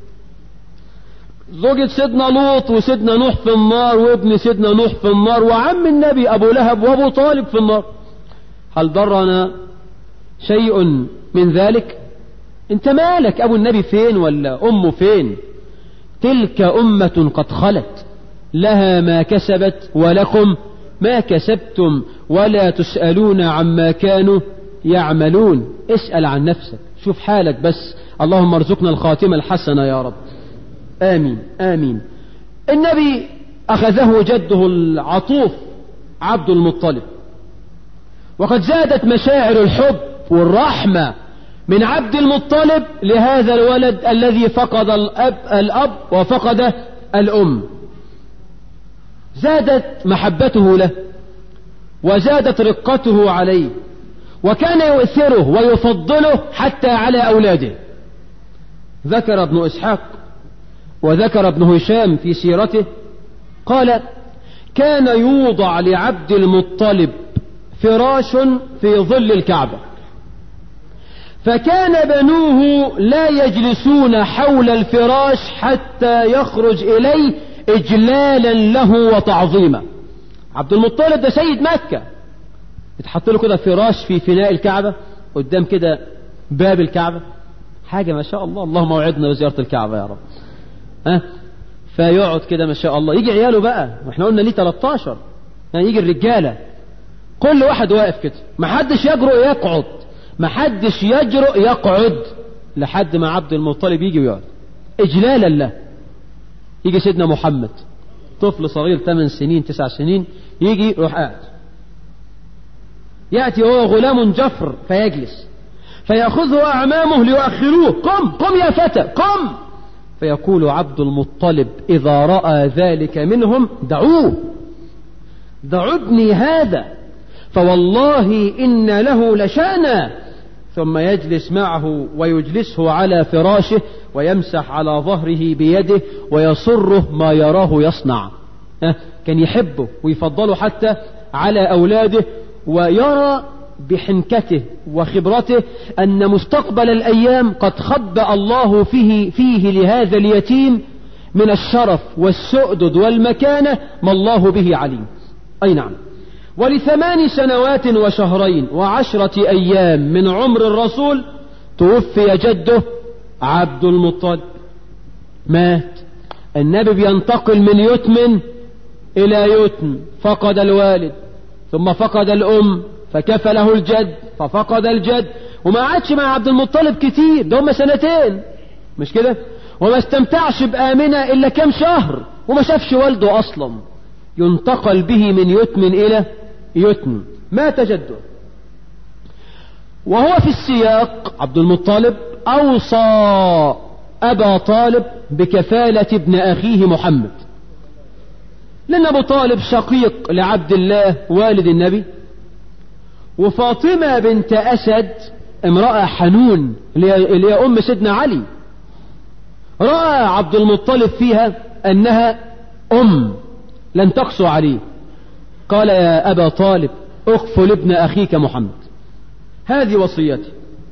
زوجة سيدنا لوط وسيدنا نوح في النار، وابن سيدنا نوح في النار، وعم النبي أبو لهب وأبو طالب في النار، هل ضرنا شيء من ذلك؟ انت مالك أبو النبي فين ولا أمه فين؟ تلك أمة قد خلت لها ما كسبت ولكم ما كسبتم ولا تسألون عما كانوا يعملون. اسأل عن نفسك، شوف حالك بس. اللهم ارزقنا الخاتمة الحسنة يا رب، آمين آمين. النبي أخذه جده العطوف عبد المطلب، وقد زادت مشاعر الحب والرحمة من عبد المطلب لهذا الولد الذي فقد الأب, الأب وفقد الأم. زادت محبته له وزادت رقته عليه، وكان يؤثره ويفضله حتى على أولاده. ذكر ابن إسحاق وذكر ابن هشام في سيرته قال: كان يوضع لعبد المطلب فراش في ظل الكعبة، فكان بنوه لا يجلسون حول الفراش حتى يخرج إليه إجلالا له وتعظيما. عبد المطلب ده سيد مكة، يتحط له كده فراش في فناء الكعبة قدام كده باب الكعبة، حاجة ما شاء الله. اللهم وعدنا بزيارة الكعبة يا رب. ها، فيقعد كده ما شاء الله. يجي عياله بقى، واحنا قلنا ليه ثلاثة عشر، يعني يجي الرجالة كل واحد واقف كده، محدش يجرؤ يقعد، محدش يجرؤ يقعد لحد ما عبد المطلب يجي ويقعد إجلالا له. يجي سيدنا محمد طفل صغير ثمان سنين تسع سنين، يجي يروح قاعد، يأتي هو غلام جفر فيجلس، فيأخذه أعمامه ليؤخروه: قم قم يا فتى قم. فيقول عبد المطلب إذا رأى ذلك منهم: دعوه دعوا ابني هذا فوالله إن له لشأنا. ثم يجلس معه ويجلسه على فراشه ويمسح على ظهره بيده ويسره ما يراه يصنع. كان يحبه ويفضله حتى على أولاده، ويرى بحنكته وخبرته أن مستقبل الأيام قد خبأ الله فيه, فيه لهذا اليتيم من الشرف والسؤدد والمكانة ما الله به عليم. أي نعم. ولثمان سنوات وشهرين وعشرة أيام من عمر الرسول توفي جده عبد المطلب، مات. النبي بينتقل من يتم إلى يتم، فقد الوالد ثم فقد الأم فكفله الجد ففقد الجد، وما عادش مع عبد المطلب كتير، ده هم سنتين مش كده، وما استمتعش بآمنة إلا كم شهر، وما شافش والده أصلا. ينتقل به من يتم إلى يتم. مات جده، وهو في السياق عبد المطلب أوصى أبا طالب بكفالة ابن أخيه محمد، لأن أبو طالب شقيق لعبد الله والد النبي، وفاطمة بنت أسد امرأة حنون اللي هي أم سيدنا علي، رأى عبد المطلب فيها أنها أم لن تقسو عليه، قال يا أبا طالب اغفل ابن أخيك محمد، هذه وصيتي.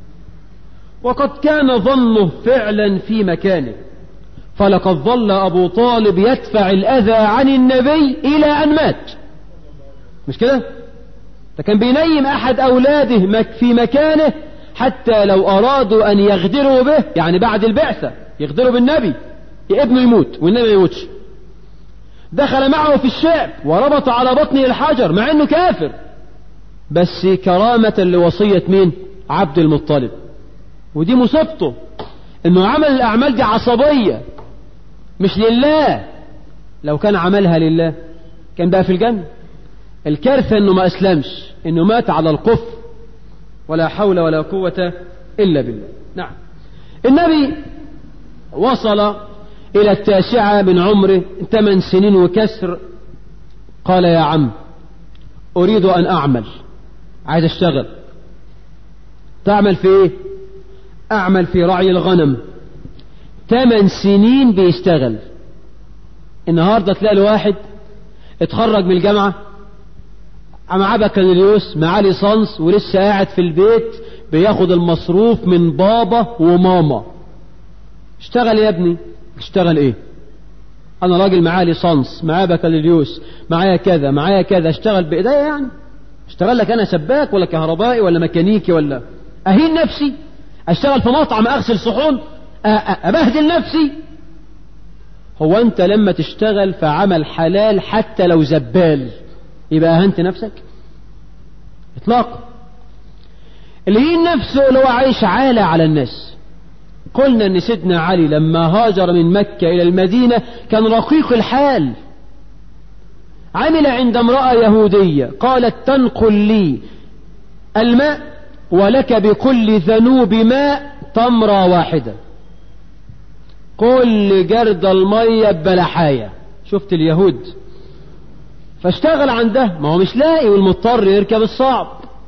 وقد كان ظنه فعلا في مكانه، فلقد ظل أبو طالب يدفع الأذى عن النبي إلى أن مات، مش كده؟ ده كان بينيم أحد أولاده في مكانه حتى لو أرادوا أن يغدروا به، يعني بعد البعثة يغدروا بالنبي ابنه يموت والنبي ما يموتش. دخل معه في الشعب وربط على بطنه الحجر مع أنه كافر، بس كرامة لوصية مين؟ عبد المطلب. ودي مصيبته، أنه عمل الأعمال دي عصبية مش لله. لو كان عملها لله كان بقى في الجنة. الكارثة أنه ما أسلمش، أنه مات على الكفر، ولا حول ولا قوة إلا بالله. نعم، النبي وصل إلى التاسعة من عمره، ثمان سنين وكسر، قال يا عم أريد أن أعمل، عايز أشتغل. تعمل في إيه؟ أعمل في رعي الغنم. ثمان سنين بيشتغل. النهاردة تلاقي الواحد اتخرج من الجامعة معاه بكالوريوس معاه ليسانس ولسه قاعد في البيت بياخد المصروف من بابا وماما. اشتغل يا ابني. اشتغل ايه؟ انا راجل معاه ليسانس معاه بكالوريوس معايا كذا معايا كذا، اشتغل بايديا يعني؟ اشتغل لك انا سباك ولا كهربائي ولا ميكانيكي ولا اهين نفسي؟ اشتغل في مطعم اغسل صحون؟ ابهدل نفسي؟ هو انت لما تشتغل في عمل حلال حتى لو زبال يبقى اهنت نفسك؟ اطلاقا. اللي يهين نفسه اللي هو عايش عالة على الناس. قلنا ان سيدنا علي لما هاجر من مكة الى المدينة كان رقيق الحال. عمل عند امرأة يهودية قالت تنقل لي الماء ولك بكل ذنوب ماء تمرة واحدة، كل جرد المية ببلحاية. شفت اليهود؟ فاشتغل عنده، ما هو مش لاقي والمضطر يركب الصعب.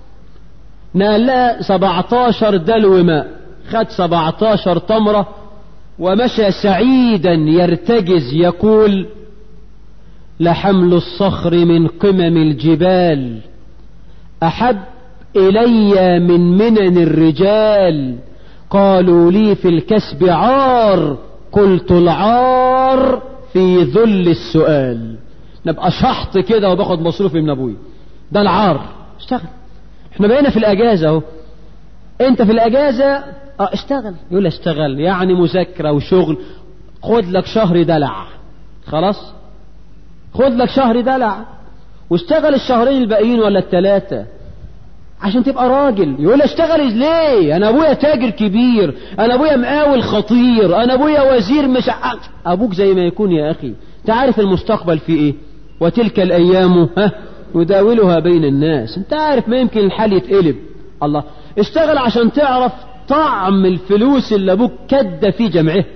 نقل لها سبعتاشر دلو ماء، خد سبعتاشر تمرة ومشى سعيدا يرتجز يقول لحمل الصخر من قمم الجبال أحب إلي من منن الرجال، قالوا لي في الكسب عار قلت العار في ذل السؤال. نبقى شحط كده وباخد مصروفي من ابوي، ده العار. اشتغل. احنا بقينا في الاجازة اهو. انت في الاجازة اه اشتغل. يقول اشتغل يعني مذاكرة وشغل. خد لك شهر دلع، خلاص خد لك شهر دلع واشتغل الشهرين الباقيين ولا الثلاثة عشان تبقى راجل. يقول اشتغل ليه؟ انا ابويا تاجر كبير، انا ابويا مقاول خطير، انا ابويا وزير مش ع... ابوك زي ما يكون يا اخي. تعرف المستقبل في ايه؟ وتلك الايام ها نداولها بين الناس. انت عارف ما يمكن الحال يتقلب. الله، اشتغل عشان تعرف طعم الفلوس اللي ابوك كد في جمعه.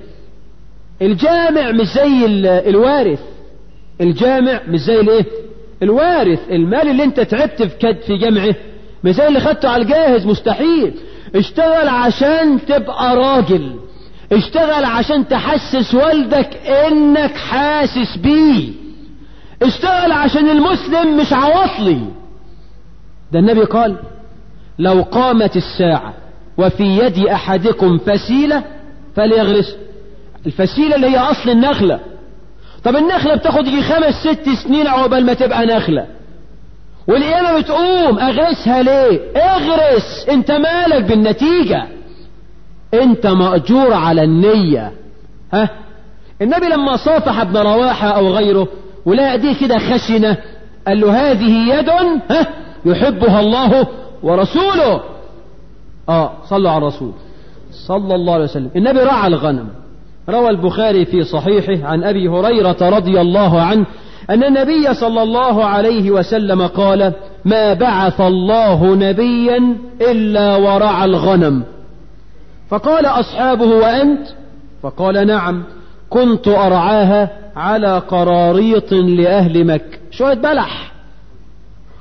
الجامع مش زي الوارث. الجامع مش زي الايه؟ الوارث. المال اللي انت تعبت في كد في جمعه مش زي اللي خدته على الجاهز، مستحيل. اشتغل عشان تبقى راجل. اشتغل عشان تحسس والدك انك حاسس بيه. اشتغل عشان المسلم مش عواطلي. ده النبي قال لو قامت الساعة وفي يد احدكم فسيلة فليغرس. الفسيلة اللي هي اصل النخلة. طب النخلة بتاخد يجي خمس ست سنين عقبال ما تبقى نخلة، والقيامة بتقوم. اغرسها ليه؟ اغرس، انت مالك بالنتيجة، انت مأجور على النية. ها؟ النبي لما صافح ابن رواحة او غيره ولقى دي كده خشنة قال له هذه يد ها يحبها الله ورسوله. اه صلوا على الرسول صلى الله عليه وسلم. النبي رعى الغنم. روى البخاري في صحيحه عن ابي هريرة رضي الله عنه أن النبي صلى الله عليه وسلم قال ما بعث الله نبيا إلا ورعى الغنم. فقال أصحابه وأنت؟ فقال نعم كنت أرعاها على قراريط لأهل مكة. شوية بلح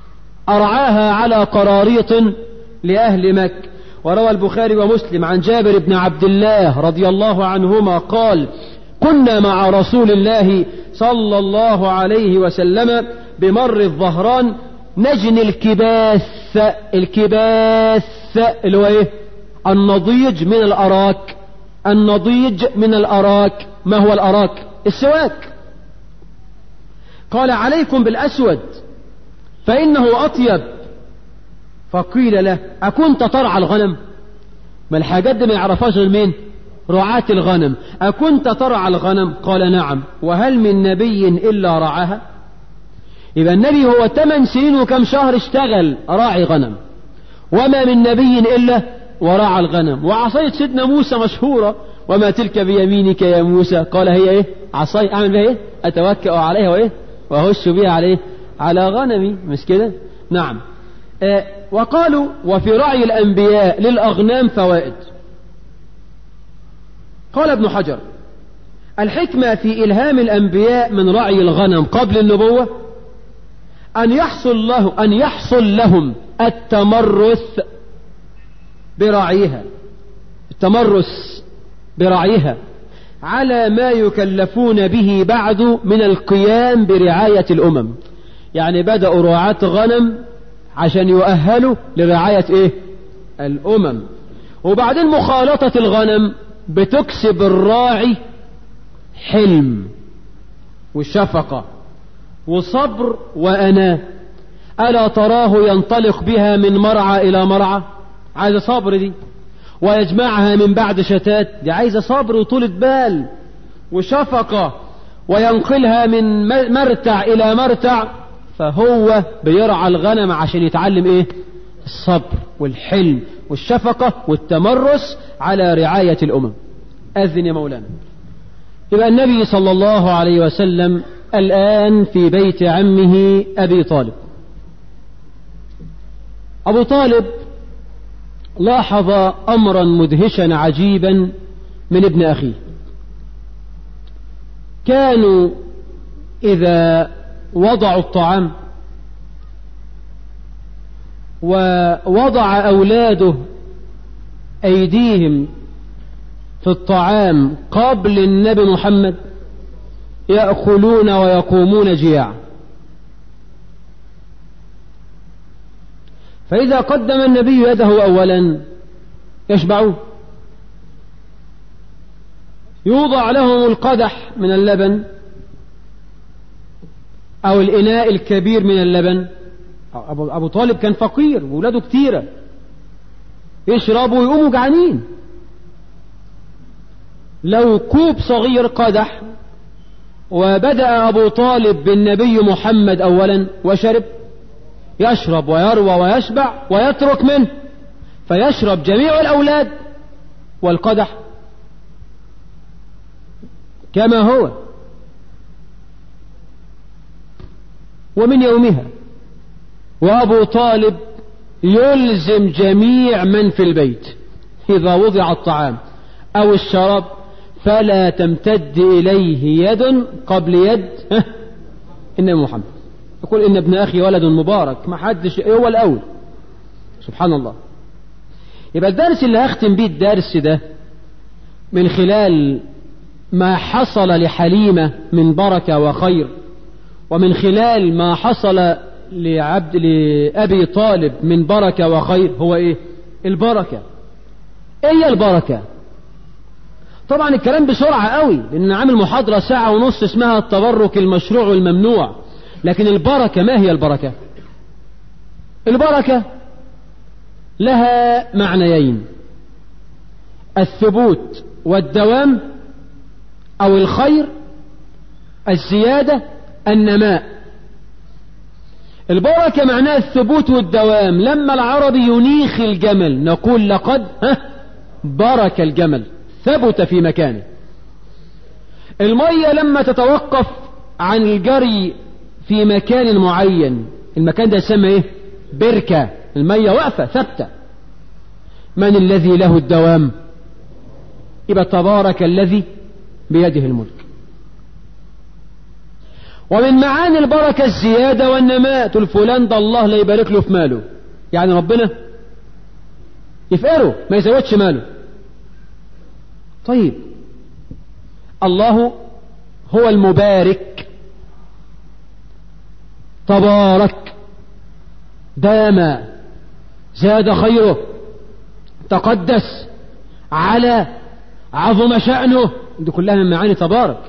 أرعاها على قراريط لأهل مكة. وروى البخاري ومسلم عن جابر بن عبد الله رضي الله عنهما قال: كنا مع رسول الله صلى الله عليه وسلم بمر الظهران نجني الكباث. الكباث اللي هو ايه؟ النضيج من الأراك. النضيج من الأراك. ما هو الأراك؟ السواك. قال: عليكم بالأسود فإنه أطيب. فقيل له: أكنت ترعى الغنم؟ ما الحاجات دي ما يعرفهاش غير مين؟ رعاة الغنم. أكنت ترعى الغنم؟ قال: نعم. وهل من نبي إلا رعاها؟ يبقى النبي هو ثمان سنين وكم شهر اشتغل راعي غنم، وما من نبي إلا ورعى الغنم. وعصاية سيدنا موسى مشهورة: وما تلك بيمينك يا موسى؟ قال: هي ايه؟ عصاي اعمل بها ايه؟ اتوكأ عليها وايه؟ واهش بها عليه على غنمي. مش كده؟ نعم. آه وقالوا: وفي رعي الأنبياء للأغنام فوائد. قال ابن حجر: الحكمة في إلهام الأنبياء من رعي الغنم قبل النبوة أن يحصل له أن يحصل لهم التمرس برعيها، التمرس برعيها على ما يكلفون به بعد من القيام برعاية الأمم. يعني بدأوا رعاة غنم عشان يؤهلوا لرعاية ايه؟ الأمم. وبعدين مخالطة الغنم بتكسب الراعي حلم وشفقة وصبر وأناة. ألا تراه ينطلق بها من مرعى إلى مرعى؟ عايزة صبر دي. ويجمعها من بعد شتات، دي عايزة صبر وطولة بال وشفقة. وينقلها من مرتع إلى مرتع. فهو بيرعى الغنم عشان يتعلم ايه؟ الصبر والحلم والشفقة والتمرس على رعاية الأمم. أذن يا مولانا. يبقى النبي صلى الله عليه وسلم الآن في بيت عمه أبي طالب. أبو طالب لاحظ أمرا مدهشا عجيبا من ابن أخيه. كانوا إذا وضعوا الطعام ووضع أولاده أيديهم في الطعام قبل النبي محمد يأكلون ويقومون جياعا. فإذا قدم النبي يده أولا يشبعون. يوضع لهم القدح من اللبن أو الإناء الكبير من اللبن. أبو طالب كان فقير وولاده كتيرة، يشربوا ويقوموا جعانين. لو كوب صغير قدح وبدأ أبو طالب بالنبي محمد أولا وشرب، يشرب ويروى ويشبع ويترك منه، فيشرب جميع الأولاد والقدح كما هو. ومن يومها وأبو طالب يلزم جميع من في البيت إذا وضع الطعام أو الشراب فلا تمتد إليه يد قبل يد النبي محمد. يقول: إن ابن أخي ولد مبارك، ما حدش هو الأول. سبحان الله. يبقى الدرس اللي هختم بيه الدرس ده من خلال ما حصل لحليمة من بركة وخير، ومن خلال ما حصل لعبد لأبي طالب من بركة وخير، هو إيه؟ البركة. إيه هي البركة؟ طبعا الكلام بسرعة قوي لأن عامل محاضرة ساعة ونص اسمها التبرك المشروع والممنوع. لكن البركة ما هي البركة؟ البركة لها معنيين: الثبوت والدوام، أو الخير، الزيادة، النماء. البركة معناها الثبوت والدوام. لما العربي ينيخ الجمل نقول: لقد ها برك الجمل، ثبت في مكانه. المية لما تتوقف عن الجري في مكان معين، المكان ده يسمى ايه؟ بركة. المية واقفة ثابتة. من الذي له الدوام؟ يبقى تبارك الذي بيده الملك. ومن معاني البركة الزيادة والنماء. تقول فلان ده الله لا يبارك له في ماله، يعني ربنا يفقره ما يزودش ماله. طيب الله هو المبارك، تبارك، دام، زاد خيره، تقدس، على، عظم شأنه. دي كلها من معاني تبارك.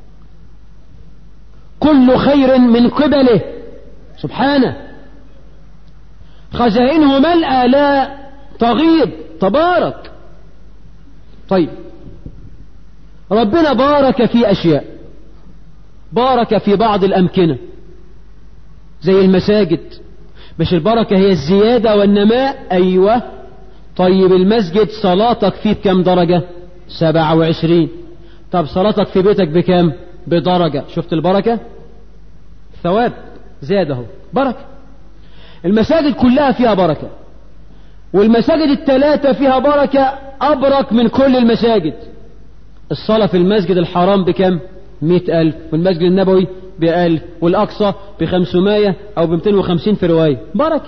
كل خير من قبله سبحانه، خزائنه ملأى لا تغيض، تبارك. طيب ربنا بارك في أشياء، بارك في بعض الأمكنة زي المساجد. مش البركة هي الزيادة والنماء؟ أيوة. طيب المسجد صلاتك فيه بكم درجة؟ سبعة وعشرين. طب صلاتك في بيتك بكم؟ بدرجة. شفت البركة؟ ثواب زاده، بركة. المساجد كلها فيها بركة، والمساجد الثلاثة فيها بركة أبرك من كل المساجد. الصلاة في المسجد الحرام بكم؟ مئة ألف، والمسجد النبوي بألف، والأقصى بخمسمائة أو بمتين وخمسين في رواية. بركة.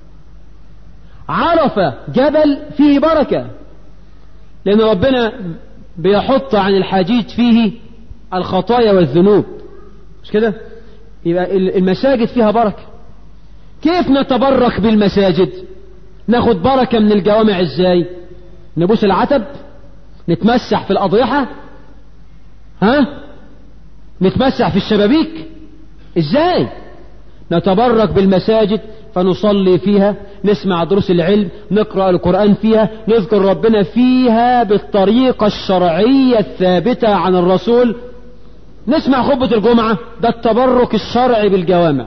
عرفة جبل فيه بركة، لأن ربنا بيحط عن الحجيج فيه الخطايا والذنوب، مش كده؟ يبقى المساجد فيها بركة. كيف نتبرك بالمساجد؟ ناخد بركة من الجوامع ازاي؟ نبوس العتب؟ نتمسح في الأضرحة؟ ها؟ نتمسح في الشبابيك؟ ازاي؟ نتبرك بالمساجد فنصلي فيها، نسمع دروس العلم، نقرأ القرآن فيها، نذكر ربنا فيها بالطريقة الشرعية الثابتة عن الرسول، نسمع خطبة الجمعة. ده التبرك الشرعي بالجوامع.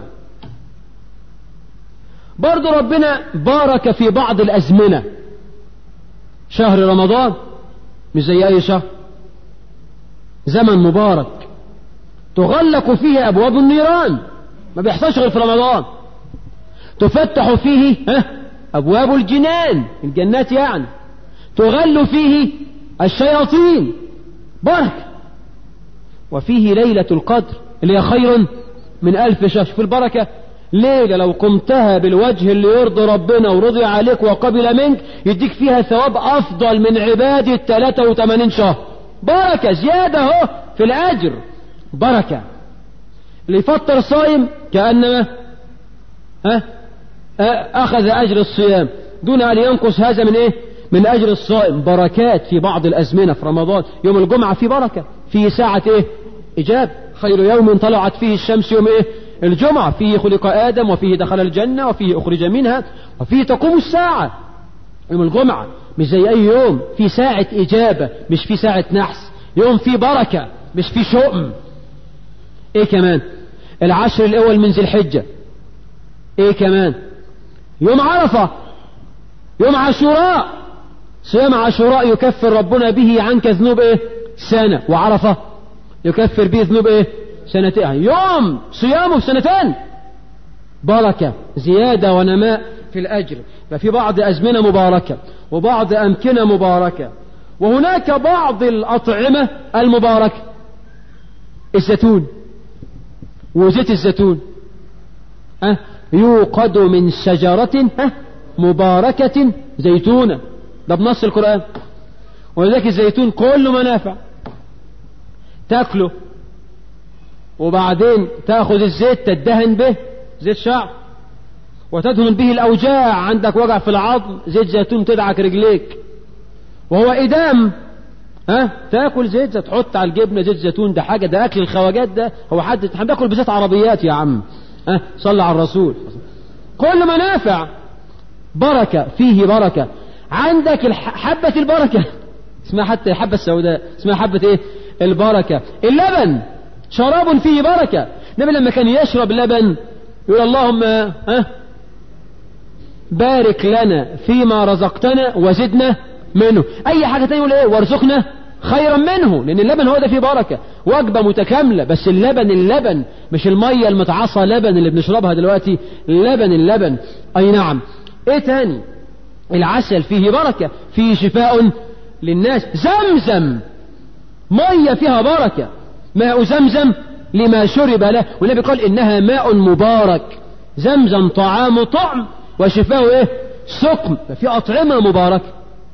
برضو ربنا بارك في بعض الأزمنة. شهر رمضان مش زي أي شهر، زمن مبارك تغلق فيه أبواب النيران، ما بيحصلش غير في رمضان. تفتح فيه أبواب الجنان، الجنات يعني، تغل فيه الشياطين، بركة. وفيه ليلة القدر اللي هي خير من ألف شهر. في البركة ليلة لو قمتها بالوجه اللي يرضي ربنا ورضي عليك وقبل منك يديك فيها ثواب أفضل من عبادة ثلاثة وثمانين شهر. بركة زيادة اهو في الأجر، بركة. اللي يفطر صايم كأنما ها أخذ أجر الصيام دون أن ينقص هذا من إيه؟ من أجر الصائم. بركات في بعض الأزمنة. في رمضان يوم الجمعة في بركة، في ساعة إيه؟ إجاب. خير يوم طلعت فيه الشمس يوم إيه؟ الجمعة. فيه خلق آدم، وفيه دخل الجنة، وفيه أخرج منها، وفيه تقوم الساعة. يوم الجمعة مش زي أي يوم، في ساعة إجابة مش في ساعة نحس. يوم فيه بركة مش فيه شؤم. إيه كمان؟ العشر الأول من ذي الحجة. إيه كمان؟ يوم عرفة، يوم عاشوراء. صيام عاشوراء يكفر ربنا به عنك ذنوب إيه؟ سنة. وعرفة يكفر به ذنوب إيه؟ سنتين. يوم صيامه سنتين. بركة زيادة ونماء في الأجر. ففي بعض أزمنة مباركة وبعض أمكنة مباركة. وهناك بعض الأطعمة المباركة. الزيتون وزيت الزيتون أه؟ يوقد من شجرة أه؟ مباركة زيتونة. ده بنص القرآن. ولذلك الزيتون كله منافع. تاكله وبعدين تأخذ الزيت تدهن به، زيت شعر، وتدهن به الأوجاع. عندك وجع في العظم، زيت زيتون تدعك رجليك. وهو إدام ها، تاكل زيت زيت، تحط على الجبنة زيت زيتون. ده حاجة، ده أكل الخواجات. ده هو حد بياكل بزيت عربيات يا عم؟ ها، صلى على الرسول. كل منافع، بركة فيه بركة. عندك حبة البركة اسمها حتى الحبة السوداء، اسمها حبة ايه؟ البركة. اللبن شراب فيه بركة. النبي لما كان يشرب لبن يقول اللهم ها بارك لنا فيما رزقتنا وزدنا منه. اي حاجة تانية يقول ايه؟ وارزقنا خيرا منه. لان اللبن هو ده فيه بركة، وجبة متكاملة. بس اللبن اللبن مش المية المتعصى لبن اللي بنشربها دلوقتي، اللبن اللبن. اي نعم. ايه تاني؟ العسل فيه بركة، فيه شفاء للناس. زمزم مية فيها بركة. ماء زمزم لما شرب له. والنبي قال إنها ماء مبارك، زمزم طعام طعم وشفاه إيه؟ سقم. في أطعمة مباركة،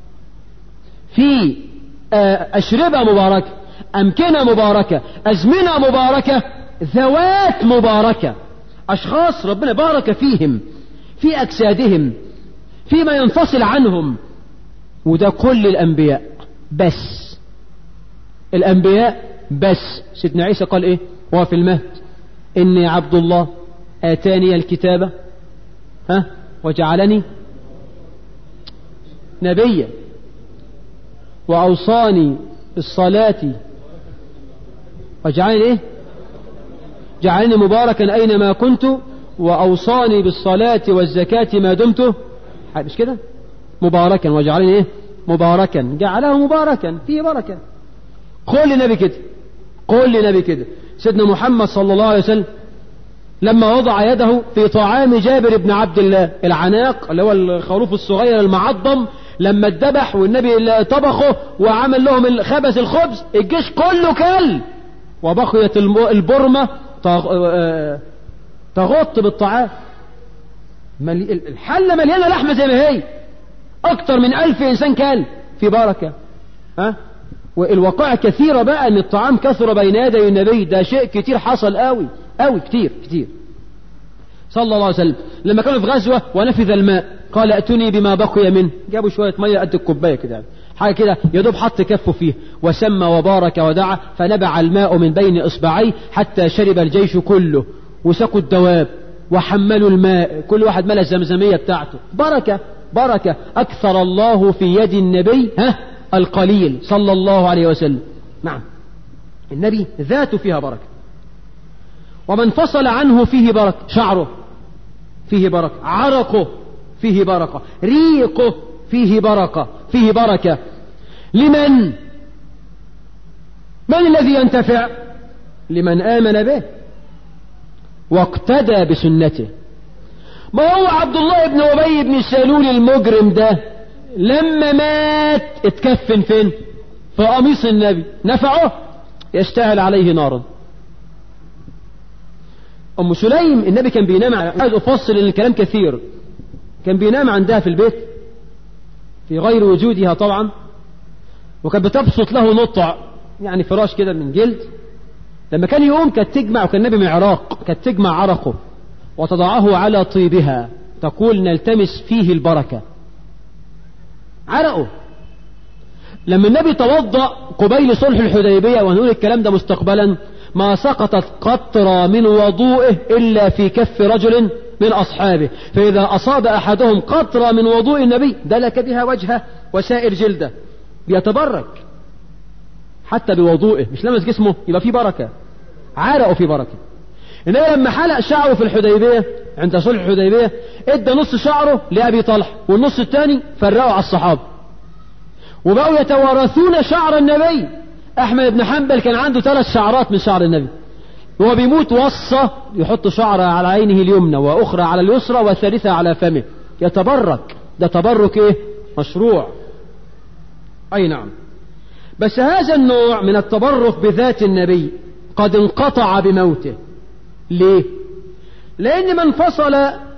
في أشربة مباركة، أمكنة مباركة، أزمنة مباركة، ذوات مباركة، أشخاص ربنا بارك فيهم، في أجسادهم، فيما ينفصل عنهم. وده كل الأنبياء بس، الأنبياء بس. سيدنا عيسى قال إيه وهو في المهد؟ إني عبد الله آتاني الكتابة ها وجعلني نبيا وأوصاني بالصلاة وجعلني إيه؟ جعلني مباركا أينما كنت وأوصاني بالصلاة والزكاة ما دمت، مش كده؟ مباركا وجعلني إيه؟ مباركا، جعله مباركا فيه بركة. كل نبي كده، كل نبي كده. سيدنا محمد صلى الله عليه وسلم لما وضع يده في طعام جابر بن عبد الله، العناق اللي هو الخروف الصغير المعظم، لما اتذبح والنبي طبخه وعمل لهم خبز الخبز، الجيش كله كل، وبقيت البرمة تغط بالطعام. الحلة مليانة لحمة زي ما هي، أكتر من ألف إنسان كل، في بركة. ها؟ والواقع كثيرة بقى أن الطعام كثر بين يدي النبي، ده شيء كتير حصل قوي قوي كتير كتير. صلى الله عليه وسلم لما كانوا في غزوة ونفذ الماء قال ائتوني بما بقي منه، جابوا شوية مية قد الكوباية كده، حاجة كده يدوب، حط كفه فيه وسمى وبارك ودعا فنبع الماء من بين إصبعيه حتى شرب الجيش كله، وسقوا الدواب وحملوا الماء، كل واحد ملى الزمزمية بتاعته. بركة بركة. أكثر الله في يد النبي ها القليل صلى الله عليه وسلم. نعم، النبي ذاته فيها بركة. ومن فصل عنه فيه بركة، شعره فيه بركة، عرقه فيه بركة، ريقه فيه بركة فيه بركة. لمن؟ من الذي ينتفع؟ لمن آمن به واقتدى بسنته. ما هو عبد الله بن أبي بن سلول المجرم ده لما مات اتكفن فين؟ في قميص النبي. نفعه؟ يشتعل عليه نارا. أم سليم النبي كان بينام، عايز أفصل إن الكلام كثير، كان بينام عندها في البيت في غير وجودها طبعا، وكانت بتبسط له نطع يعني فراش كده من جلد. لما كان يقوم كانت تجمع، وكان النبي معراق، كانت تجمع عرقه وتضعه على طيبها، تقول نلتمس فيه البركة. عرقه. لما النبي توضأ قبيل صلح الحديبية، ونقول الكلام ده مستقبلا، ما سقطت قطرة من وضوئه إلا في كف رجل من أصحابه، فإذا أصاب أحدهم قطرة من وضوء النبي دلك بها وجهه وسائر جلده، بيتبرك حتى بوضوئه، مش لمس جسمه يبقى فيه بركة، عرقه فيه بركة. إنما لما حلق شعره في الحديبية عند صلح الحديبية ادى نص شعره لأبي طلحة والنص الثاني فرقوا على الصحابة، وبقوا يتوارثون شعر النبي. أحمد بن حنبل كان عنده ثلاث شعرات من شعر النبي، وهو بيموت وصى يحط شعرة على عينه اليمنى وأخرى على اليسرى والثالثة على فمه، يتبرك. ده تبرك إيه؟ مشروع. أي نعم. بس هذا النوع من التبرك بذات النبي قد انقطع بموته. ليه؟ لأن من فصل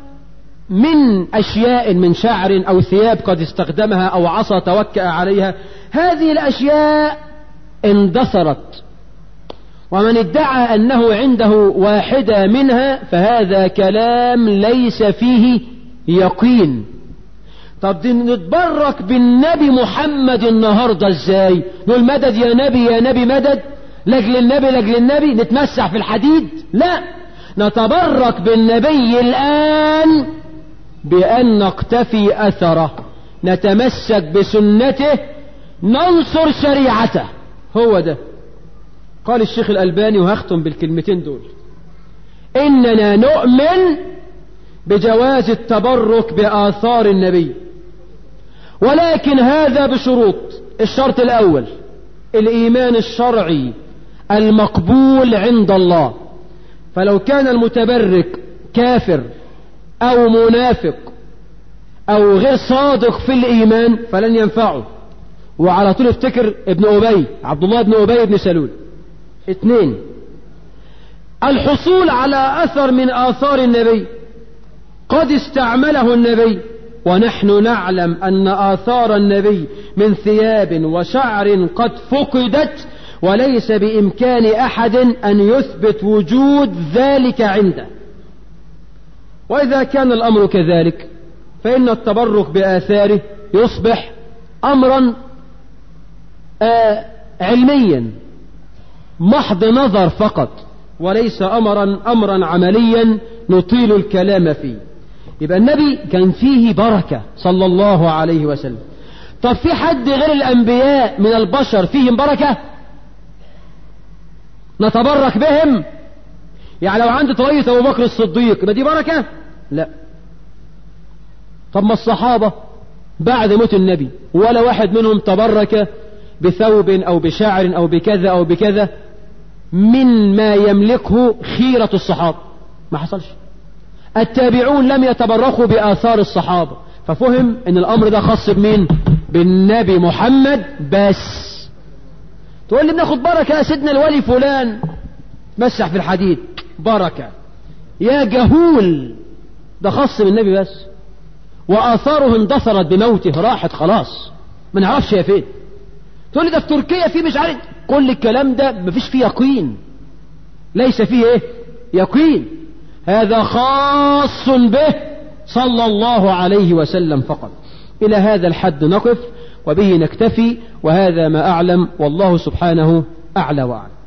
من أشياء من شعر أو ثياب قد استخدمها أو عصا توكأ عليها، هذه الأشياء اندثرت، ومن ادعى أنه عنده واحدة منها فهذا كلام ليس فيه يقين. طب دي نتبرك بالنبي محمد النهاردة ازاي؟ نقول مدد يا نبي يا نبي مدد، لجل النبي لجل النبي، نتمسح في الحديد؟ لا، نتبرك بالنبي الآن بأن نقتفي أثره، نتمسك بسنته، ننصر شريعته. هو ده. قال الشيخ الألباني، وهختم بالكلمتين دول، إننا نؤمن بجواز التبرك بآثار النبي، ولكن هذا بشروط. الشرط الأول الإيمان الشرعي المقبول عند الله، فلو كان المتبرك كافر أو منافق أو غير صادق في الإيمان فلن ينفعه. وعلى طول افتكر ابن أبي، عبد الله بن أبي بن سلول. اثنين، الحصول على أثر من آثار النبي قد استعمله النبي، ونحن نعلم أن آثار النبي من ثياب وشعر قد فقدت، وليس بإمكان أحد أن يثبت وجود ذلك عنده. وإذا كان الأمر كذلك فإن التبرك بآثاره يصبح أمرا آه علميا محض نظر فقط، وليس أمرا أمرا عمليا نطيل الكلام فيه. يبقى النبي كان فيه بركة صلى الله عليه وسلم. طب في حد غير الأنبياء من البشر فيهم بركة نتبرك بهم؟ يعني لو عند طريقة أبو بكر الصديق يبقى دي بركة؟ لا. طب ما الصحابة بعد موت النبي ولا واحد منهم تبرك بثوب أو بشعر أو بكذا أو بكذا من ما يملكه خيرة الصحابة؟ ما حصلش. التابعون لم يتبركوا بآثار الصحابة، ففهم ان الامر ده خاص بمين؟ بالنبي محمد بس. تقول لي بناخد بركة يا سيدنا الولي فلان مسح في الحديد بركة، يا جهول، ده خاص بالنبي بس، وآثاره اندثرت بموته، راحت خلاص ما نعرفش هي فين. تقول لي ده في تركيا في مش عارف، كل الكلام ده مفيش فيه يقين، ليس فيه ايه؟ يقين. هذا خاص به صلى الله عليه وسلم فقط. إلى هذا الحد نقف وبه نكتفي، وهذا ما أعلم، والله سبحانه أعلى وأعلم.